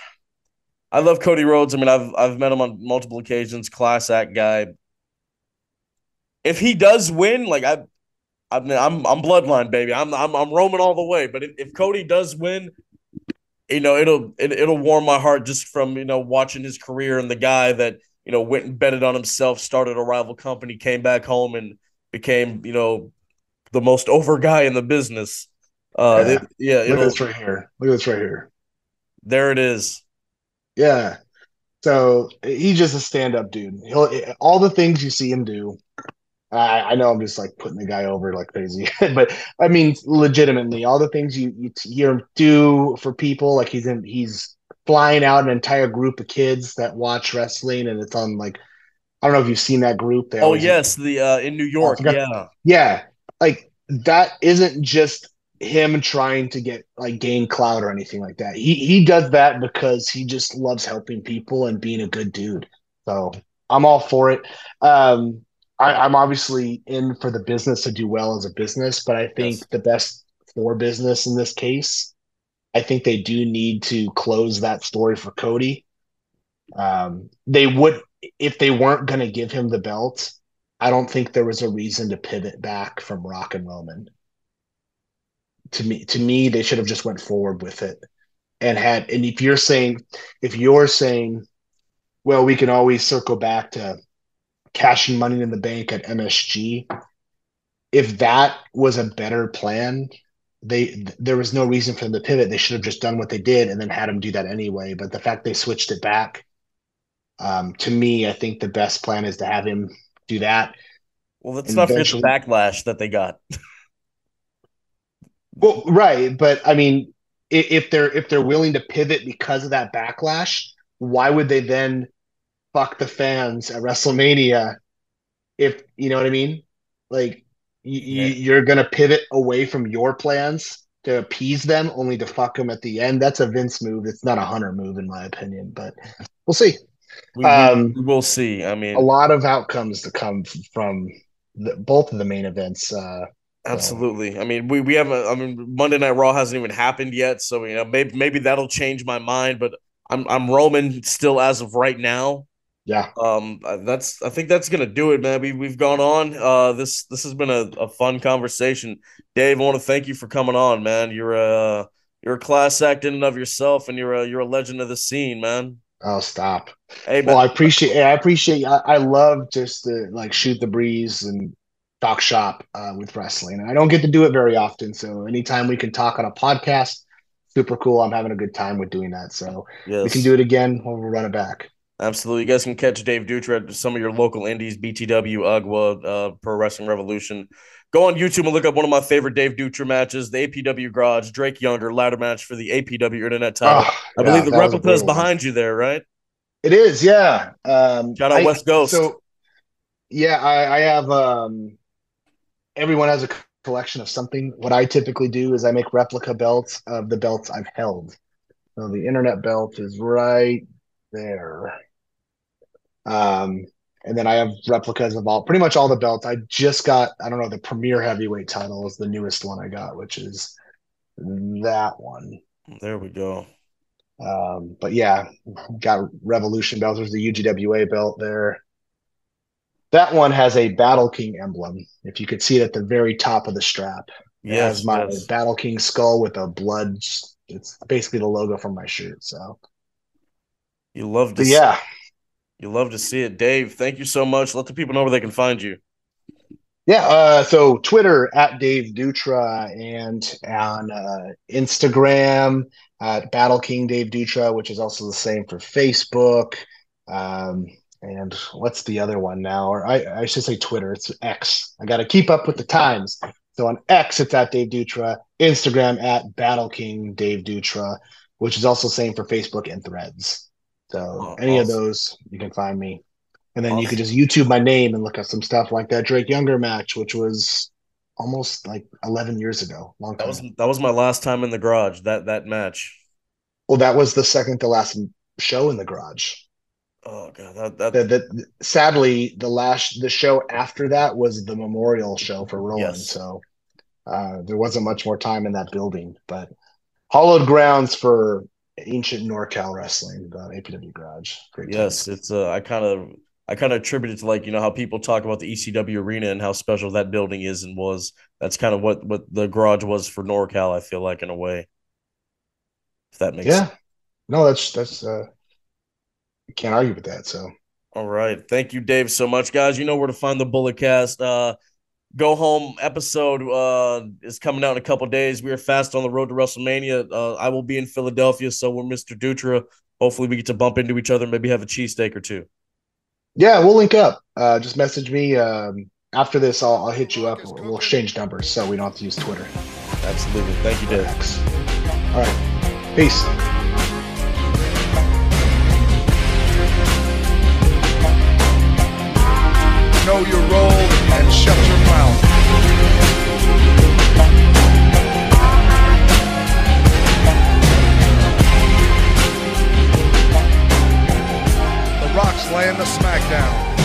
I love Cody Rhodes. I mean, I've I've met him on multiple occasions, class act guy. If he does win, like I I mean, I'm I'm bloodline, baby. I'm I'm I'm Roman all the way. But if, if Cody does win, you know, it'll it, it'll warm my heart just from, you know, watching his career and the guy that, you know, went and betted on himself, started a rival company, came back home and became, you know, the most over guy in the business. Uh, Yeah. it- yeah, Look at it'll, this right here. Look at this right here. there it is. Yeah. So he's just a stand-up dude. He'll all the things you see him do. I, I know I'm just like putting the guy over like crazy, but I mean, legitimately, all the things you, you hear him do for people, like he's in, he's flying out an entire group of kids that watch wrestling, and it's on like I don't know if you've seen that group. They Oh always yes, the uh, in New oh, I York. forgot. Yeah, Yeah, like that isn't just him trying to get like gain clout or anything like that. He he does that because he just loves helping people and being a good dude. So I'm all for it. Um, I, I'm obviously in for the business to do well as a business, but I yes. think the best for business in this case, I think they do need to close that story for Cody. Um, they would if they weren't going to give him the belt. I don't think there was a reason to pivot back from Rock and Roman. To me, to me, they should have just went forward with it and had. And if you're saying, if you're saying, well, we can always circle back to cashing money in the bank at M S G. If that was a better plan, they there was no reason for them to pivot. They should have just done what they did and then had them do that anyway. But the fact they switched it back, um, to me, I think the best plan is to have him do that. Well, let's And not forget the eventually, backlash that they got. well, right, but I mean, if they're if they're willing to pivot because of that backlash, why would they then fuck the fans at WrestleMania? If you know what I mean, like you, Yeah, you're gonna pivot away from your plans to appease them, only to fuck them at the end. That's a Vince move. It's not a Hunter move, in my opinion. But we'll see. we we Um, we will see. I a mean, lot of outcomes to come from the, both of the main events. Uh, so absolutely. I mean, we we haven't. I mean, Monday Night Raw hasn't even happened yet, so you know, maybe maybe that'll change my mind. But I'm I'm Roman still as of right now. yeah. Um, uh, that's I think that's gonna do it, man. We we've gone on. Uh, this this has been a, a fun conversation, Dave. I want to thank you for coming on, man. You're a you're a class act in and of yourself, and you're a you're a legend of the scene, man. Oh, stop. Hey, Well, man. I appreciate. I appreciate. I, I love just to like shoot the breeze and talk shop uh, with wrestling, and I don't get to do it very often. So anytime we can talk on a podcast, super cool. I'm having a good time with doing that. So we can do Yes, it again when we run it back. absolutely. You guys can catch Dave Dutra at some of your local indies, B T W, U G W A, uh, Pro Wrestling Revolution. Go on YouTube and look up one of my favorite Dave Dutra matches, the A P W Garage, Drake Younger ladder match for the A P W Internet title. Oh I believe yeah, the that was a replica is brutal one. behind you there, right? It is. Yeah. Um. Shout out I West Ghost. so yeah. I I have um. Everyone has a collection of something. What I typically do is I make replica belts of the belts I've held. So the internet belt is right there. Um, and then I have replicas of all pretty much all the belts. I just got, I don't know, the premier heavyweight title is the newest one I got, which is that one. There we go. Um, but yeah, got Revolution belts. There's the U G W A belt there. That one has a Battle King emblem. If you could see it at the very top of the strap, it has Yes, my yes. Battle King skull with a blood. It's basically the logo from my shirt. So, You love to but see, yeah, you love to see it. Dave, thank you so much. Let the people know where they can find you. yeah. Uh, so Twitter at Dave Dutra and on uh, Instagram at Battle King Dave Dutra, which is also the same for Facebook. Um, and what's the other one now? Or I, I should say Twitter. It's X. I got to keep up with the times. So on X, it's at Dave Dutra. Instagram at Battle King Dave Dutra, which is also the same for Facebook and Threads. So Oh, any of awesome. those, you can find me. And then you could Awesome. just YouTube my name and look at some stuff like that Drake Younger match, which was almost like eleven years ago, long That was time. that was my last time in the garage, that that match. Well, that was the second to last show in the garage. Oh god, that that The, the, sadly, the last the show after that was the memorial show for Rowan, yes. so uh, there wasn't much more time in that building. But hallowed grounds for ancient NorCal wrestling, the A P W Garage. Great Yes, times. it's uh I kind of I kind of attribute it to, like, you know, how people talk about the E C W arena and how special that building is and was. That's kind of what what the garage was for NorCal, I feel like, in a way, if that makes sense. Yeah, no, that's that's uh, can't argue with that. So All right. Thank you, Dave, so much. Guys, you know where to find the Bullet Cast. Uh Go Home episode uh, is coming out in a couple days. We are fast on the road to WrestleMania. Uh, I will be in Philadelphia, so will Mister Dutra. hopefully we get to bump into each other, maybe have a cheesesteak or two. Yeah, we'll link up. Uh, just message me. Um, after this, I'll, I'll hit you up. We'll, we'll exchange numbers so we don't have to use Twitter. Absolutely. Thank you, Dave. All right. Peace. Know your role and shut your mouth. The Rock's laying the smackdown.